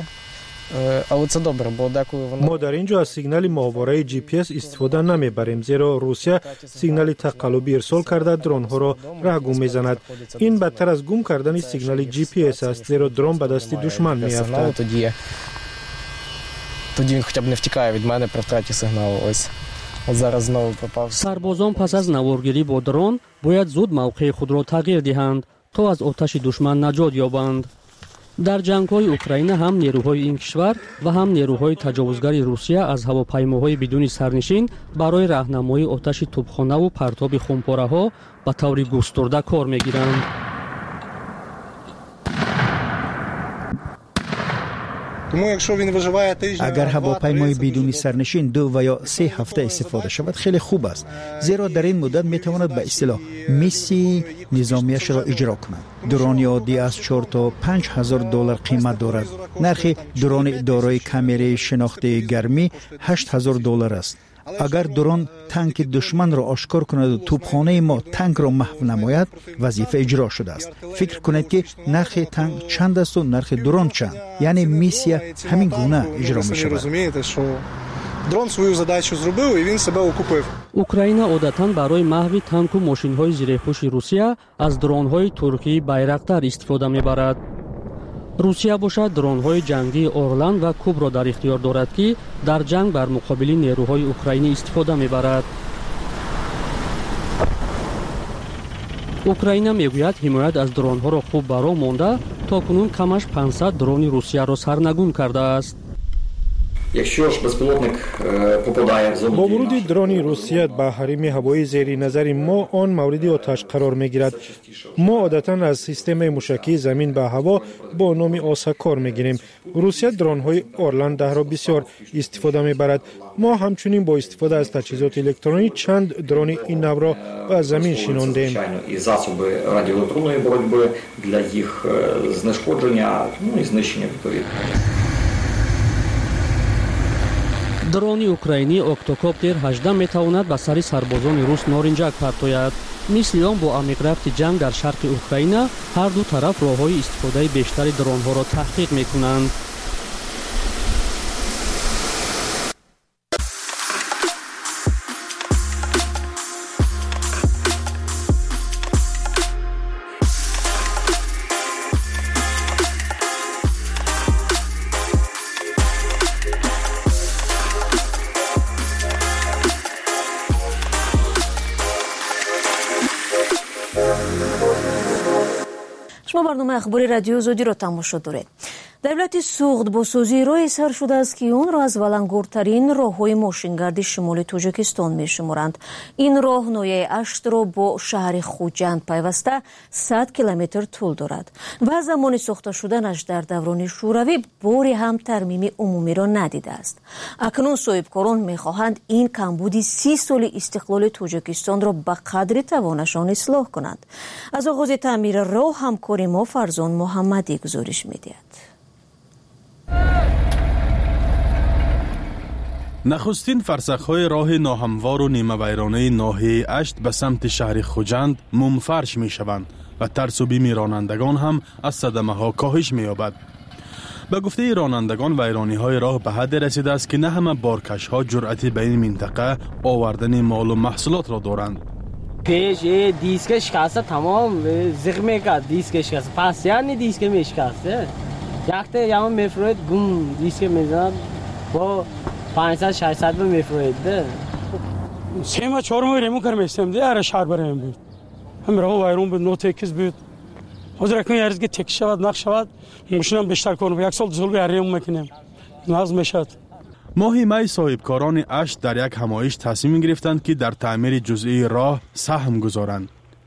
ما در اینجا از سیگنال ماهواره جی پی اس استفاده نمیبریم، زیرا روسیه سیگنال تقلبی ارسال کرده درون ها را رهگم میزند. این بدتر از گم کردن سیگنال جی پی اس است، زیرا درون به دست دشمن میافتد. Тоді він хоча б не втікає від мене при втраті сигналу. Ось зараз знову пропав. سربازان پس از نوارگیری با درون باید زود موقع خود را تغییر دهند تا از آتش دشمن نجات یابند. در جنگ‌های اوکراین هم نیروهای این کشور و هم نیروهای تجاوزگر روسیه از هواپیماهای بدون سرنشین برای راهنمایی آتش توپخانه و پرتاب خمپاره‌ها به طور گسترده کار می‌گیرند. اگر هواپیمای بدون سرنشین 2 و یا 3 هفته استفاده شود خیلی خوب است، زیرا در این مدت میتواند به اصطلاح میسی نظامیش را اجرا کند. درون عادی از 4 تا 5000 دلار قیمت دارد. نرخ درون دارای کامره شناخت گرمی 8000 دلار است. اگر درون تانک دشمن را آشکار کند و توپخانه ما تانک را محو نماید، وظیفه اجرا شده است. فکر کنید که نرخ تانک چند است و نرخ درون چند، یعنی میسیا همین گونه اجرا می شود. Дрон свою задачу зробив і він себе окупив. اوکراین عادتاً برای محو تانک و ماشین‌های زیرپوش روسیه از درون‌های ترکی بایرقتر استفاده می‌برد. روسیه باشد درون‌های جنگی اورلند و کوب را در اختیار دارد که در جنگ بر مقابل نیروهای اوکراینی استفاده می‌برد. اوکراین میگوید حمایت از درون‌ها را خوب برا مانده تا کنون کمش 500 درون روسیه را سرنگون کرده است. با ورود درون روسیه به حریم هوایی زیر نظر ما آن مورد آتش قرار می گیرد. ما عادتاً از سیستم موشکی زمین به هوا با نام آسا کار می گیریم. روسیه درون های اورلند را بسیار استفاده می برد. ما همچنین با استفاده از تجهیزات الکترونیک چند درون این نوع را به زمین شناندیم. دروни اوکراینی اکتوکوپتر 18 میتواند به سر سربازان روس نارنجک پرتاید. مثل آن با عمیق‌رفت جنگ در شرق اوکراین هر دو طرف راه‌های استفاده بیشتر درون‌ها را تحقیق می‌کنند. شما برنامه اخباری رادیو زودی را تماشا دارید. دولت سوخت با سازی راه سر شده است که اون را از ولنگورترین راه‌های ماشینگردی شمال تاجیکستان می‌شمارند. این راه نویه اشت را با شهر خوجند پیوسته 100 کیلومتر طول دارد و زمان ساخته شدنش در دوران شوروی باری هم ترمیم عمومی را ندیده است. اکنون صاحبکاران می‌خواهند این کمبود 30 سال استقلال تاجیکستان را به قدر توانشان اصلاح کنند. از آغاز تعمیر راه همکاری ما فرزان محمدی گزارش می‌دهد. نخستین فرسخ‌های راه ناهموار و نیمه ویرانه ناحیه اشت به سمت شهر خوجند منفرش می‌شوند و ترس و بیم رانندگان هم از صدمه‌ها کاهش می‌یابد. به گفته رانندگان ویرانی‌های راه به حد رسیده است که نه همه بارکش‌ها جرأتی به این منطقه آوردن مال و محصولات را دارند. پیش دیسک شکسته تمام زغ می‌کرد، دیسک شکسته پس یعنی دیسک میشکسته یخته یما میفروید گم دیسک میزد با 500-600 به میفروید سه ما 4 ماه ریمو کرمیستم دیاره شهر بریم بود هم راه وایرون بود نوت اکیز بود حاضر کنی هرز که تک شود نقش شود ماشینم بیشتر کنم 1 سال 2 سال بریم میکنیم ناز میشد. ماهی مای صاحبکاران اشت در یک همایش تصمیم گرفتند که در تعمیر جزئی راه سهم گذارند.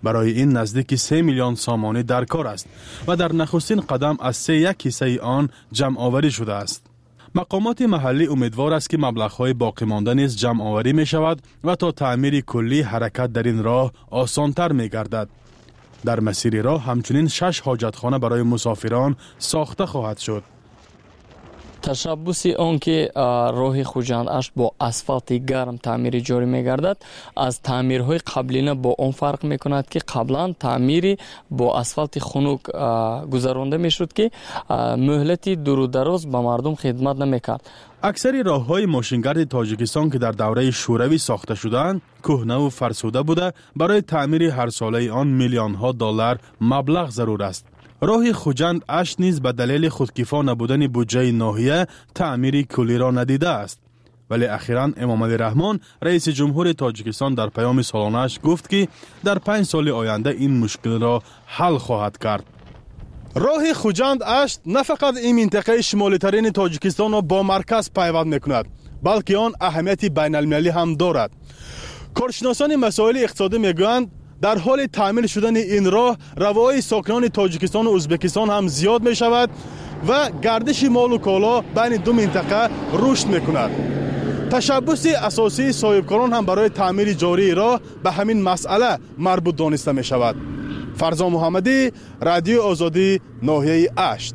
برای این نزدیک 3 میلیون سامانه در کار است و در نخستین قدم از 3.1 حصه آن جمع آوری شده است. مقامات محلی امیدوار است که مبلغ‌های باقی مانده نیز جمع آوری می شود و تا تعمیر کلی حرکت در این راه آسان‌تر می گردد. در مسیر راه همچنین 6 حاجتخانه برای مسافران ساخته خواهد شد. تشبث آن که راه خوجند اشت با اسفالت گرم تعمیری جاری می‌گردد از تعمیرهای قبلینا با اون فرق می‌کند که قبلا تعمیری با اسفالت خنک گذرانده می‌شد که مهلتی دور و دراز به مردم خدمت نمی‌کرد. اکثر راه‌های ماشینگرد تاجیکستان که در دوره شوروی ساخته شدند کهنه و فرسوده بوده، برای تعمیر هر ساله آن میلیون‌ها دلار مبلغ ضرور است. راه خوجند اشت نیز به دلیل خودکفا نبودن بودجه ناحیه تعمیر کلی را ندیده است. ولی اخیراً امام علی رحمان رئیس جمهور تاجیکستان در پیام سالانه‌اش گفت که در 5 سال آینده این مشکل را حل خواهد کرد. راه خوجند اشت نه فقط این منطقه شمالی ترین تاجیکستان را با مرکز پیوند می‌کند، بلکه آن اهمیت بین المللی هم دارد. کارشناسان مسائل اقتصادی میگویند در حال تعمیر شدن این راه روای ساکنان تاجیکستان و ازبکستان هم زیاد می شود و گردش مال و کالا بین دو منطقه رشد می کند. تشبث اساسی صاحبکاران هم برای تعمیر جاری راه به همین مسئله مربوط دانسته می شود. فرزان محمدی، رادیو آزادی، ناحیه اشت.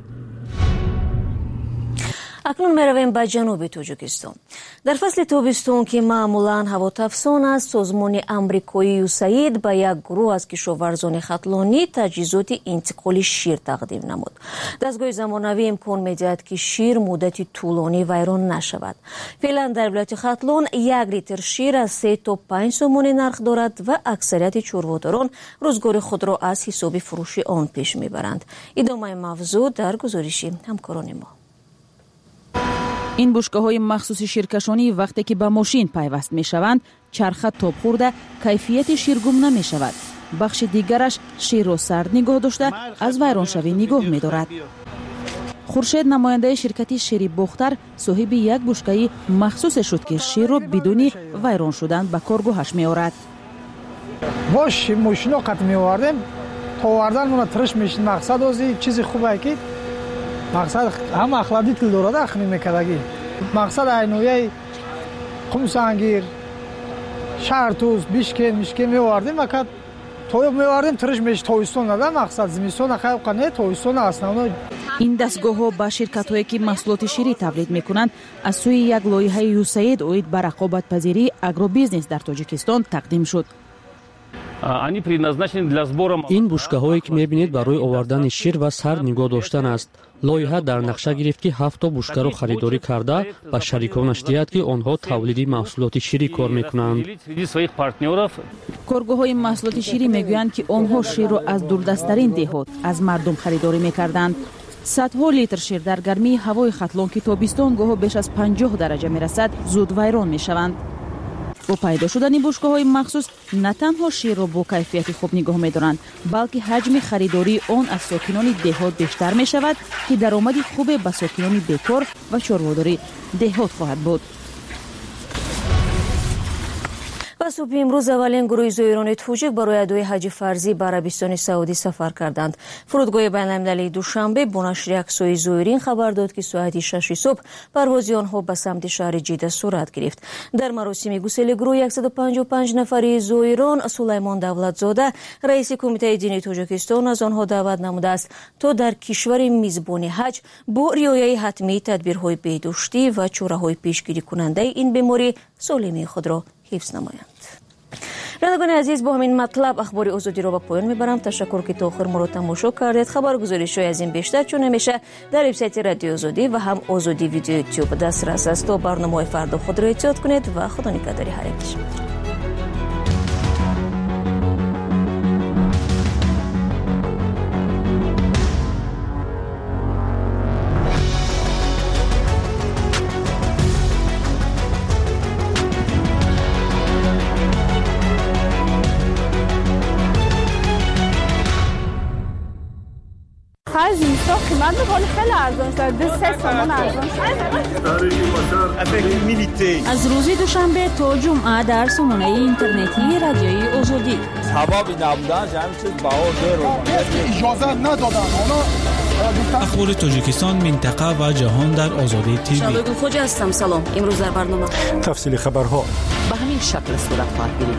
اکنون میرویم به جنوب تاجیکستان. در فصل تابستون که معمولاً هوا تفسون است، سازمان آمریکایی یوساید به یک گروه از کشاورزان خطلانی تجهیزات انتقال شیر تقدیم نمود. دستگاه زمانوی امکان می‌دهد که شیر مدتی طولانی ویران نشود. فعلا در ولایت خطلان 1 لیتر شیر از 3 تا 5 سومانی نرخ دارد و اکثریت چرواداران روزگار خود را از حساب فروش آن پیش میبرند. ادامه موضوع در گزارش همکاران ما. این بشکه‌های مخصوص شیرکشانی وقتی که به ماشین پیوست می‌شوند، چرخه تاب خورده کیفیت شیر گم نمی‌شود. بخش دیگرش شیر را سرد نگاه داشته از ویرانشوی نگاه می‌دارد. خورشید نماینده شرکت شیر بختر صاحب یک بشکه مخصوص شد که شیر را بدون ویران شدن به کارگاهش می‌آورد. باش ماشینا قط می‌آوردیم تا آوردن مون ترش میشد. مقصد از چیز خوبه که مقصد هم اخلاقی تل دارد اخمی میکردگی. مقصد اینویه قمسانگیر شهرتوز بیشکن میشکن میواردیم وقت تویق میواردیم ترش میش تویستون نده. مقصد زمستون خیلی قنه تویستون اصلا. این دستگاه ها با شرکت هایی که محصولات شیری تولید میکنند از سوی یک لایحه یوساید اوید بر رقابت پذیری اگرو بیزنس در تاجیکستان تقدیم شد. این بشکه هایی که میبینید برای آوردن شیر و سر نگاه داشتن است. لایحه در نقشه گرفت که 7 تا بشکه را خریداری کرده و شریکانش دهد که آنها تولیدی محصولات شیری کار میکنند. کارگاه های محصولات شیری میگویند که آنها شیر را از دوردستترین دهات از مردم خریداری میکردند. صدها لیتر شیر در گرمی هوای خطلان که تابستان گاه بیش از 50 درجه میرسد زود ویران میشوند. با پیدا شدن بشکه‌های مخصوص نه تنها شیر را با کیفیت خوب نگاه می‌دارند، بلکه حجم خریداری آن از ساکنان دهات بیشتر می‌شود که درآمدی خوب به ساکنان بیکار و چرواداری دهات خواهد بود. و صبح امروز اولین گروه زایران تاجیک برای ادای حج فرضی به عربستان سعودی سفر کردند. فرودگاه بین‌المللی دوشنبه با نشر عکس‌های زایرین خبر داد که ساعت 6 صبح پرواز آنها به سمت شهر جده صورت گرفت. در مراسم گسیل گروه 155 نفری زایران سلیمان دولتزاده رئیس کمیته دینی تاجیکستان از آنها دعوت نموده است تا در کشور میزبان حج با رعایت حتمی تدبیرهای بهداشتی و چاره‌های پیشگیری کننده این بیماری سالمی خود را حفظ نمایند. رندگان عزیز، با همین مطلب اخبار آزادی را به پایان میبرم. تشکر که تا آخر ما را تماشا کردید. خبرگزاری‌های از این بیشتر چون همیشه در وبسایت رادیو آزادی و هم آزادی ویدیو یوتیوب دسترس است. تا برنامه فردا خود را احتیاط کنید و خدا نگهداری هر یک. قیمت خیلی ارزان شد. 3 تومان ارزان شد. از روز دوشنبه تا جمعه در سامانه اینترنتی رادیوی آزادی کبابی نبودن همین چیز بهار داره اجازه ندادن اخبار تاجیکستان، منطقه و جهان در آزادی تیوی. شادوگل خوجا هستم. سلام. امروز در برنامه تفصیل خبرها به همین شکل صورت خواهد گرفت.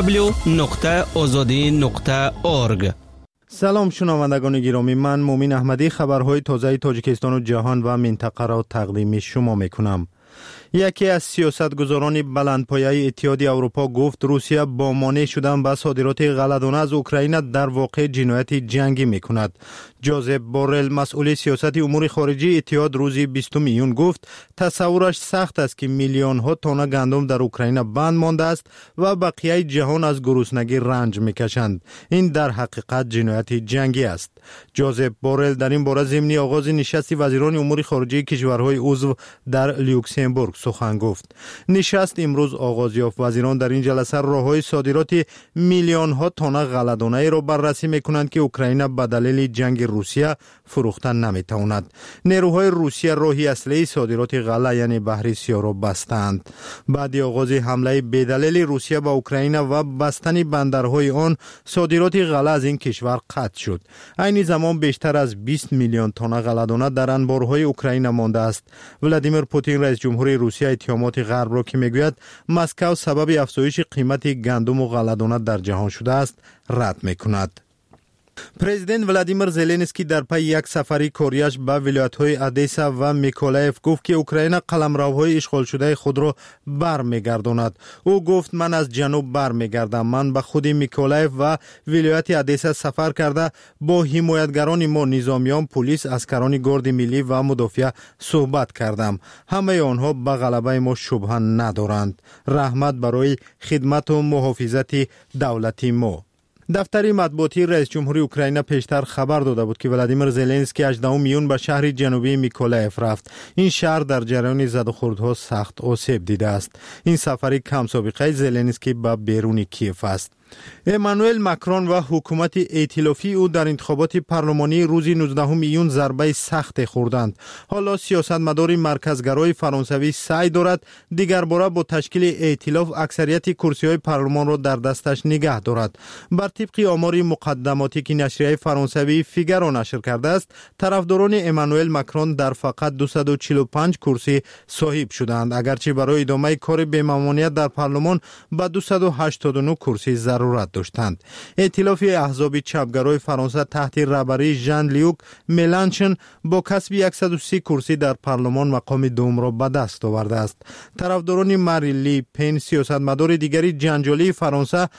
www.azadi.org. سلام شنوندگان گرامی، من مومین احمدی خبرهای تازه تاجیکستان و جهان و منطقه را تقدیم شما میکنم. یکی از سیاستگزاران بلندپایه اتحاد اروپا گفت روسیه با مانع شدن به صادرات غله‌دانه از اوکراین در واقع جنایت جنگی میکند. جوزپ بورل مسئول سیاست امور خارجی اتحاد روز 20 ایون گفت تصورش سخت است که میلیون ها تن گندم در اوکراین بند مانده است و بقیه جهان از گرسنگی رنج میکشند. این در حقیقت جنایت جنگی است. جوزپ بورل در این باره ضمن آغاز نشست وزیران امور خارجه کشورهای عضو در لوکزامبورگ سخن گفت. نشست امروز آغاز یافت. وزیران در این جلسه راههای صادرات میلیون ها تن غله‌دانه را بررسی میکنند که اوکراین به دلیل جنگ روسیه فروختن نمیتواند. نیروهای روسیه راهی اصلی صادرات غله یعنی بحر سیاه را بستند. بعد آغاز حمله بدلیل روسیه به اوکراین و بستن بندرهای آن، صادرات غله از این کشور قطع شد. این زمان بیشتر از 20 میلیون تن غله‌دانه در انبارهای اوکراین مانده است. ولادیمیر پوتین رئیس جمهور روسیه اتهامات غرب را که میگوید مسکو سبب افزایش قیمت گندم و غله‌دانه در جهان شده است رد میکند. پرزیدنت ولادیمیر زلنسکی در پی یک سفری کاریش به ولایت‌های ادیسا و میکولایف گفت که اوکراین قلمروهای اشغال شده خود را برمیگرداند. او گفت من از جنوب برمیگردم. من به خود میکولایف و ولایت ادیسا سفر کرده با حمایتگران ما، نظامیان، پلیس، عسکران گارد ملی و مدافع صحبت کردم. همه آنها به غلبه ما شبهه ندارند. رحمت برای خدمت و محافظت دولتی ما. دفتر مطبوعاتی رئیس جمهوری اوکراین پیشتر خبر داده بود که ولادیمیر زلنسکی 18 میون به شهر جنوبی میکولایف رفت. این شهر در جریان زد و خوردها سخت آسیب دیده است. این سفری کم سابقه زلنسکی به بیرون کیف است. امانوئل ماکرون و حکومت ائتلافی او در انتخابات پارلمانی روز 19 میون ضربه سخت خوردند. حالا سیاستمدار مرکزگرای فرانسوی سعی دارد دیگر باره با تشکیل ائتلاف اکثریت کرسی‌های پارلمان را در دستش نگه دارد. بر طبق آمار مقدماتی که نشریه فرانسوی فیگارو نشر کرده است، طرفداران امانوئل ماکرون در فقط 245 کرسی صاحب شدند، اگرچه برای ادامه کار بی‌ممانعت در پارلمان به 289 کرسی ضرورت داشتند. ائتلاف احزاب چپگرای فرانسه تحت رهبری ژان لیوک ملانشن با کسب 130 کرسی در پارلمان مقام دوم را به دست آورده است. طرفداران ماری لی پن، سیاستمدار دیگری جنجالی فرانسه،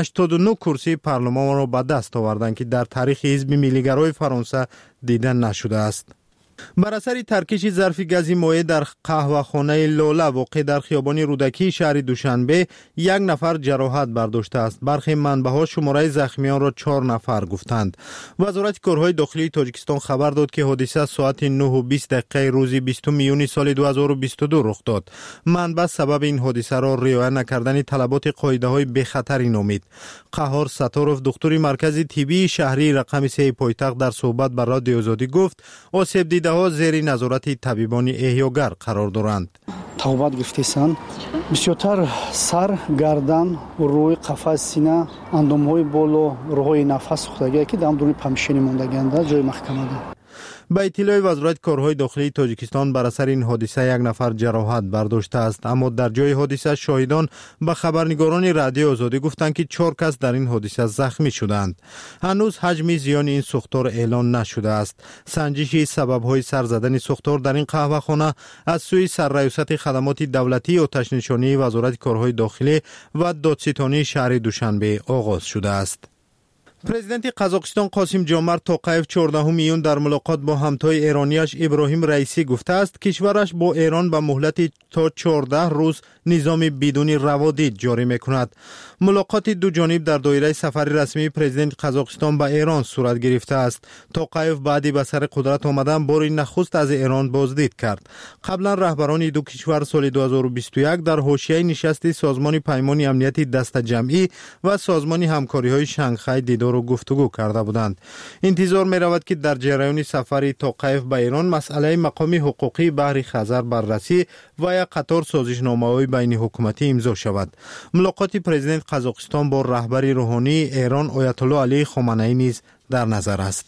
89 کرسی پارلمان را به دست آوردند که در تاریخ حزب ملیگرای فرانسه دیده نشده است. بر اثر ترکش ظرف گازی مایع در قهوه‌خانه لاله واقع در خیابان رودکی شهر دوشنبه 1 نفر جراحت برداشته است. برخی منبع‌ها شماره زخمیان را 4 نفر گفتند. وزارت کارهای داخلی تاجیکستان خبر داد که حادثه ساعت 9:20 روز 20 میون سال 2022 رخ داد. منبع سبب این حادثه را رعایت نکردن طلبات قاعده‌های به خطر نامید. قهار ستاروف، دکتر مرکز طبی شهری رقم 3 پایتخت، در صحبت با رادیو آزادی گفت آسیب دیده ها زیر نظارت طبیبان احیاگر قرار دارند. توبت گرفتند. بسیارتر سر، گردن، روی، قفس، سینه، اندام‌های بالا، راه‌های نفس سوختگی که در اندرون پمشینی موندگند جای محکمه دارند. به اطلاع وزارت کارهای داخلی تاجیکستان بر اثر این حادثه 1 نفر جراحت برداشته است، اما در جای حادثه شاهدان به خبرنگاران رادیو آزادی گفتند که 4 کس در این حادثه زخمی شدند. هنوز حجم زیان این سوختار اعلان نشده است. سنجش سبب‌های سر زدن سوختار در این قهوه‌خانه از سوی سرریاست خدمات دولتی، آتش نشانی وزارت کارهای داخلی و دادستانی شهر دوشنبه آغاز شده است. پرزیدنت قزاقستان قاسم جامرد توقیف 14 میون در ملاقات با همتای ایرانیش ابراهیم رئیسی گفته است کشورش با ایران به مهلت تا 14 روز نظام بدون روادید جاری میکند. ملاقات دو جانب در دایره سفر رسمی پرزیدنت قزاقستان به ایران صورت گرفته است. توقیف بعدی به سر قدرت آمدن بار نخست از ایران بازدید کرد. قبلا رهبران دو کشور سال 2021 در حاشیه نشست سازمان پیمان امنیت دست جمعی و سازمان همکاری‌های شانگهای دیدار رو گفتگو کرده بودند. انتظار می رود که در جریان سفر توقیف به ایران مسئله مقامی حقوقی بحر خزر بررسی و یک قطار سازشنامه‌های بین حکومتی امضا شود. ملاقات پرزیدنت قزاقستان با رهبر روحانی ایران آیت الله علی خامنه‌ای نیز در نظر است.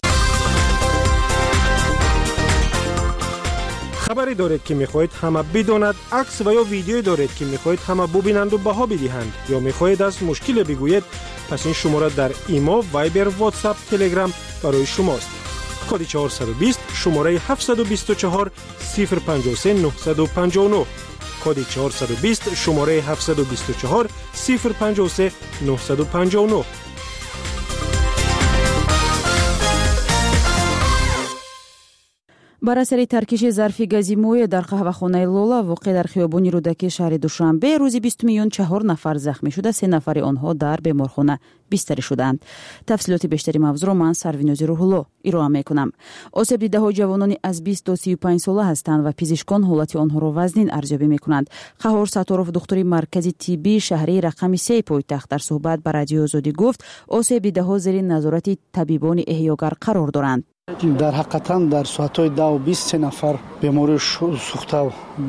خبری دارید که میخواهید همه بداند، عکس و یا ویدیویی دارید که میخواهید همه ببینند و بها بدهند، یا میخواهید از مشکل بگویید، پس این شماره در ایما، وایبر، واتساپ، تلگرام برای شماست. کد 420 شماره 724 053 959. کد 420 شماره 724 053 959. بر اثر ترکیش ظرف گازی موی در قهوه‌خانه لولا واقع در خیابان رودکی شهر دوشنبه روز 20 میلیون 4 نفر زخمی شده، 3 نفر آنها در بیمارخانه بستری شدند. تفصیلات بیشتری موضوع را من سروینوزی روح‌الله ارائه می‌کنم. آسیب دیده‌ها جوانانی از 20 تا 35 ساله هستند و پزشکان حالت آنها را وزنین ارزیابی می‌کنند. قهار ساتاروف دکتری مرکزی طبی شهری رقم 3 پایتخت در صحبت با رادیو آزادی گفت آسیب دیده‌ها زیر نظارت طبیبان احیاگر قرار دارند. در حقیقتا در ساعت‌های 10 و 20 نفر بیماری سوخته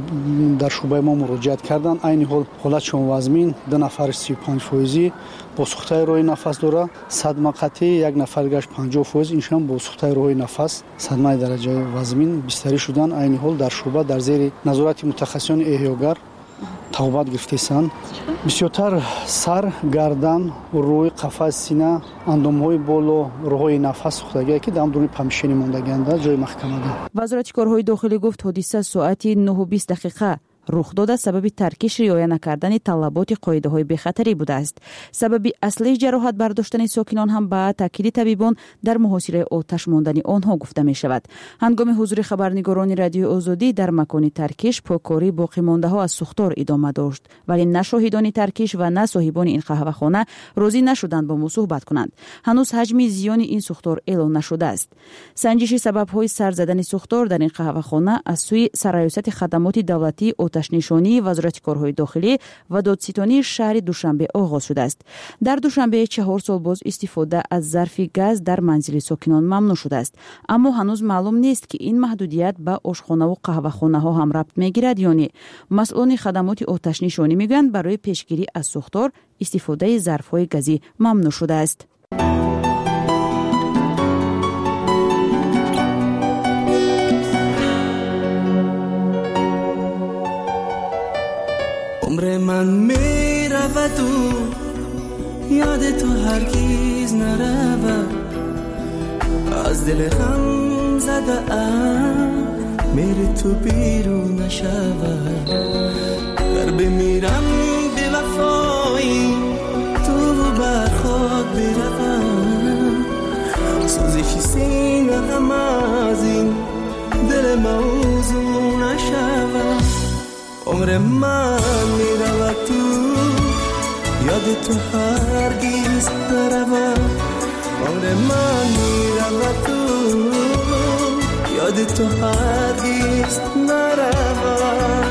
در شعبه ما مراجعت کردند. عین حال حالتشون وزمین، 2 نفر 35% با سوخته راه نفس داره، صدمه قطعی، 1 نفر گشت 50% اینشون با سوخته راه نفس صدمه درجه وزمین بستری شدن. عین حال در شعبه در زیر نظارت متخصصان احیاگر توبت گرفته‌اند. بسیارتر سر، گردن، روی، قفس، سینه، اندام‌های بالا، راه‌های نفس سوختگی که در درون پمشینی موندگی‌اند جای محکمه ده. وزارت کارهای داخلی گفت حادثه ساعت 9:20 رخ داده سبب ترکیش رعایت نکردن طلبات قاعده‌های بی‌خطری بوده است. سبب اصلی جراحت برداشتن ساکنان هم به تاکید طبیبان در محاصره آتش ماندن آنها گفته می شود. هنگام حضور خبرنگاران رادیو آزادی در مکان ترکیش پاکاری باقی مانده ها از سوختار ادامه داشت، ولی نه شاهدان ترکیش و نه صاحبان این قهوه‌خانه راضی نشدند با ما صحبت کنند. هنوز حجم زیان این سوختار اعلام نشده است. سنجش سبب‌های سر زدن سوختار در این قهوه‌خانه از سوی سرایست خدمات دولتی آتش‌نشانی وزارت کارهای داخلی و دادستانی شهر دوشنبه آغاز شده است. در دوشنبه 4 سال باز استفاده از ظرف گاز در منزل ساکنان ممنوع شده است، اما هنوز معلوم نیست که این محدودیت به آشخانه و قهوه‌خانه ها هم ربط میگیرد یا نه. مسئولان خدمات آتش‌نشانی میگویند برای پیشگیری از سوختار استفاده ظرف‌های گازی ممنوع شده است. عمر من می رود و یاد تو هرگز نرود، از دل غم زده ام میری تو بیرون نشود. در بمیرم بی وفایی تو بر خود بروم، سوزش سینه غم از این دل موضوع نشود. عمر من می رود تو یاد تو هرگز نرود. عمر من می رود تو یاد تو هرگز نرود.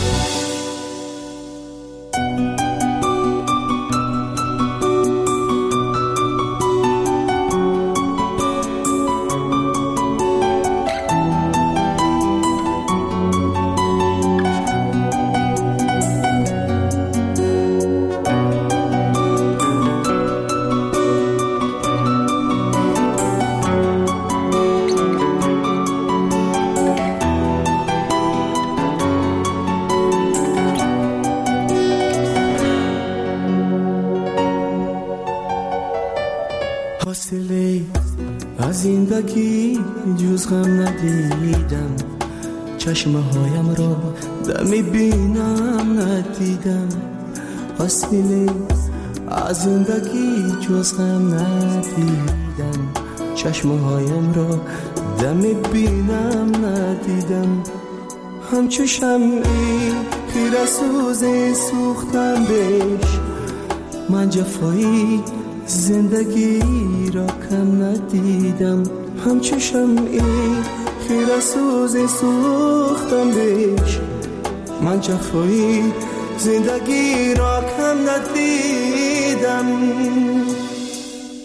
از زندگی جز غم ندیدم، چشمه هایم را دمی بینم ندیدم. حاصله از زندگی جز غم ندیدم، چشمه هایم را دمی بینم ندیدم. همچو شمعی خیره سوزی سوختم بهش، من جفایی زندگی را کم ندیدم. همچو شمعی خیره سوزی سوختم بهش، من جفایی زندگی را کم ندیدم.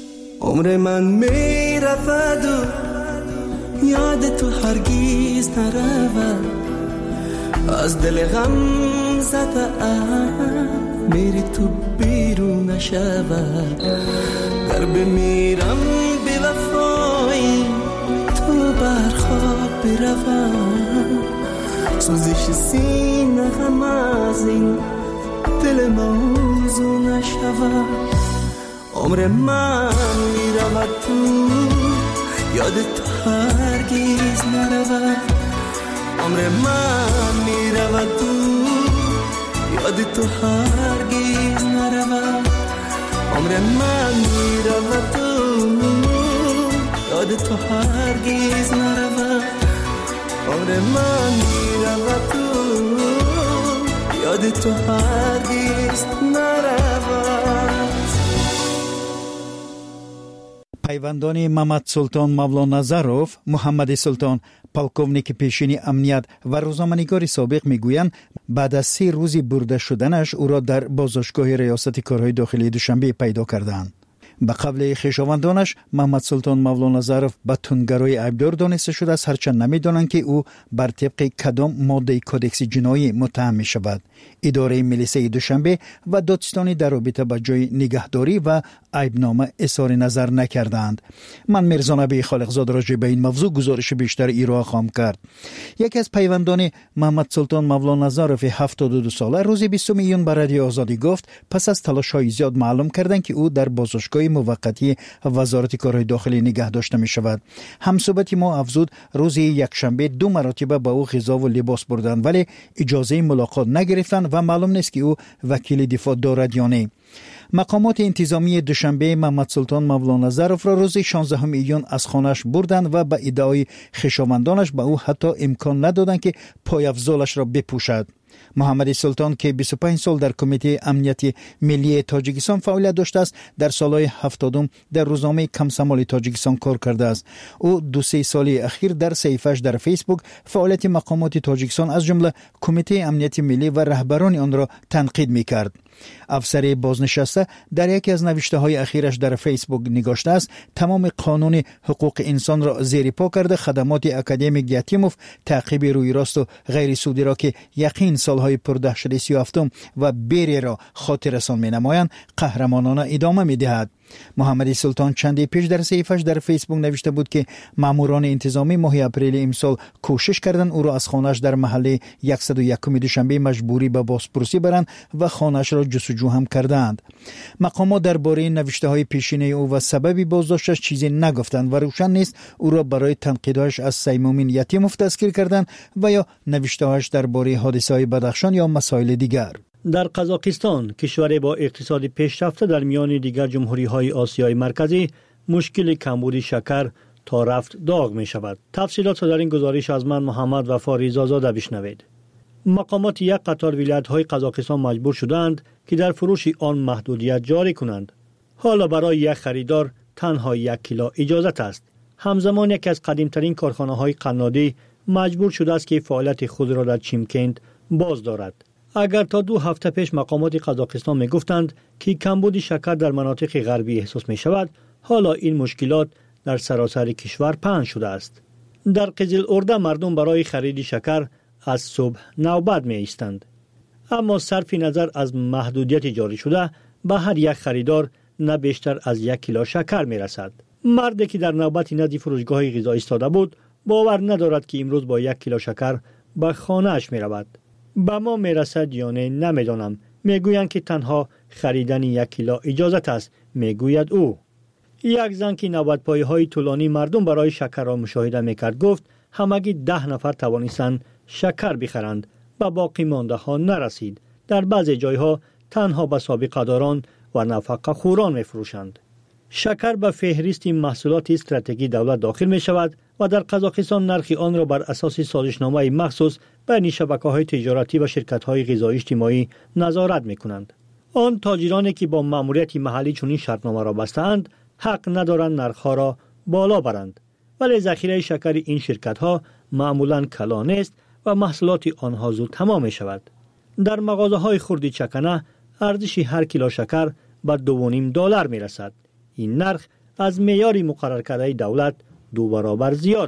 عمر من می رفت و یاد تو هرگیز نرود از دل غم زده میری تو بیرون نشود گر بمیرم بی وفایی تو برخواب بروم سوزش سینه غم از این دل موضوع نشود عمر من میرود تو یاد تو هرگیز نرود عمر من میرود تو یاد تو هرگیز نرود عمر من میرود تو یاد تو هرگیز نرود عمر من میرود تو یاد تو هرگیز نرود پیوندان محمد سلطان مولانظرов محمد سلطان پالکوونیک پیشین امنیت و روزنامه‌نگار سابق میگویند بعد از 3 روزی برده شدنش او را در بازداشتگاه ریاست کارهای داخلی دوشنبه پیدا کردند. به قبل خویشاوندانش محمد سلطان مولانظرов به تندگرایی عیبدار دانسته شده است هرچند نمی‌دانند که او بر طبق کدام ماده کدکس جنایی متهم می‌شود. اداره میلیسه دوشنبه و دادستانی در رابطه با جای نگهداری و عیبنامه اظهار نظر نکردند. من میرزا نبی خالقزاد راجع به این موضوع گزارش بیشتر ارائه خواهم کرد. یکی از پیوندان محمد سلطان مولانظرov 72 ساله روز 20 میلیون بر رادیو آزادی گفت پس از تلاش‌های زیاد معلوم کردند که او در بازداشتگاه موقتی وزارت کارهای داخلی نگه داشته می شود. همصحبت ما افزود روز یکشنبه 2 مرتبه به او غذا و لباس بردند ولی اجازه ملاقات نگرفتند و معلوم نیست که او وکیل دفاع دارد یا نه. مقامات انتظامی دوشنبه محمد سلطان مولانظرov را روز 16 میلیون از خانه‌اش بردند و به ادعای خویشاوندانش به او حتی امکان ندادند که پایافزالش را بپوشد. محمد سلطان که 25 سال در کمیته امنیت ملی تاجیکستان فعالیت داشته است در سالهای 70 در روزنامه کمسمال تاجیکستان کار کرده است. او 2-3 سال اخیر در صفحه‌اش در فیسبوک فعالیت مقامات تاجیکستان از جمله کمیته امنیت ملی و رهبران آن را تنقید می‌کرد. افسر بازنشسته در یکی از نوشته‌های اخیرش در فیسبوک نگاشته است تمام قانون حقوق انسان را زیر پا کرده خدمات اکادمیک یتیموف تعقیب روی راست و غیر سودی را که یقین سالهای پردهشت 37 و بری را خاطررسان می‌نمایند قهرمانانه ادامه می‌دهد. محمد سلطان چندی پیش در صفحه‌اش در فیسبوک نوشته بود که ماموران انتظامی ماه اپریل امسال کوشش کردند او را از خانه‌اش در محله 101 دوشنبه مجبوری به بازپرسی برند و خانه‌اش را جستجو هم کردند. مقامات درباره نوشته‌های پیشینه او و سبب بازداشتش چیزی نگفتند و روشن نیست او را برای تنقیدش از سیمومین یتیموف تذکیر کردند و یا نوشته‌هاش درباره حادثه‌های بدخشان یا مسائل دیگر. در قزاقستان کشوری با اقتصاد پیشرفته در میان دیگر جمهوری‌های آسیای مرکزی مشکل کمبود شکر تا رفت داغ می شود. تفصیلات در این گزارش از من محمد وفا ریزازاده بشنوید. مقامات یک قطار ولایت‌های قزاقستان مجبور شدند که در فروش آن محدودیت جاری کنند. حالا برای یک خریدار تنها 1 کیلو اجازت است. همزمان یکی از قدیمترین کارخانه‌های قنادی مجبور شده است که فعالیت خود را در چیمکند باز دارد. اگر تا 2 هفته پیش مقامات قزاقستان می گفتند که کمبود شکر در مناطق غربی احساس می شود، حالا این مشکلات در سراسر کشور پهن شده است. در قزل ارده مردم برای خرید شکر از صبح نوبت می ایستند. اما صرف نظر از محدودیت جاری شده به هر یک خریدار نه بیشتر از 1 کیلو شکر می رسد. مردی که در نوبت نزد فروشگاه غذا ایستاده بود باور ندارد که امروز با 1 کیلو شکر به خانه اش می رود. به ما می رسد یا نه نمیدانم. می گویند که تنها خریدن 1 کیلو اجازت است. می گوید او. یک زن که نوبت‌پایی های طولانی مردم برای شکر را مشاهده می کرد گفت همگی 10 نفر توانستند شکر بخرند و باقی مانده ها نرسید. در بعضی جایها تنها به سابقه داران و نفقه خوران می فروشند. شکر به فهرست محصولات استراتژیک دولت داخل می شود و در قزاقستان نرخ آن را بر اساس سازشنامه مخصوص بین شبکه‌های تجارتی و شرکت‌های غذایی اجتماعی نظارت می‌کنند. آن تاجرانی که با مأموریت محلی چنین شرطنامه را بسته‌اند حق ندارند نرخ‌ها را بالا برند. ولی ذخیره شکر این شرکت‌ها معمولاً کلان است و محصولات آنها زود تمام می‌شود. در مغازه‌های خردی چکنه ارزش هر کیلو شکر به $2.5 می‌رسد. این نرخ از معیار مقرر کرده دولت 2 برابر زیاد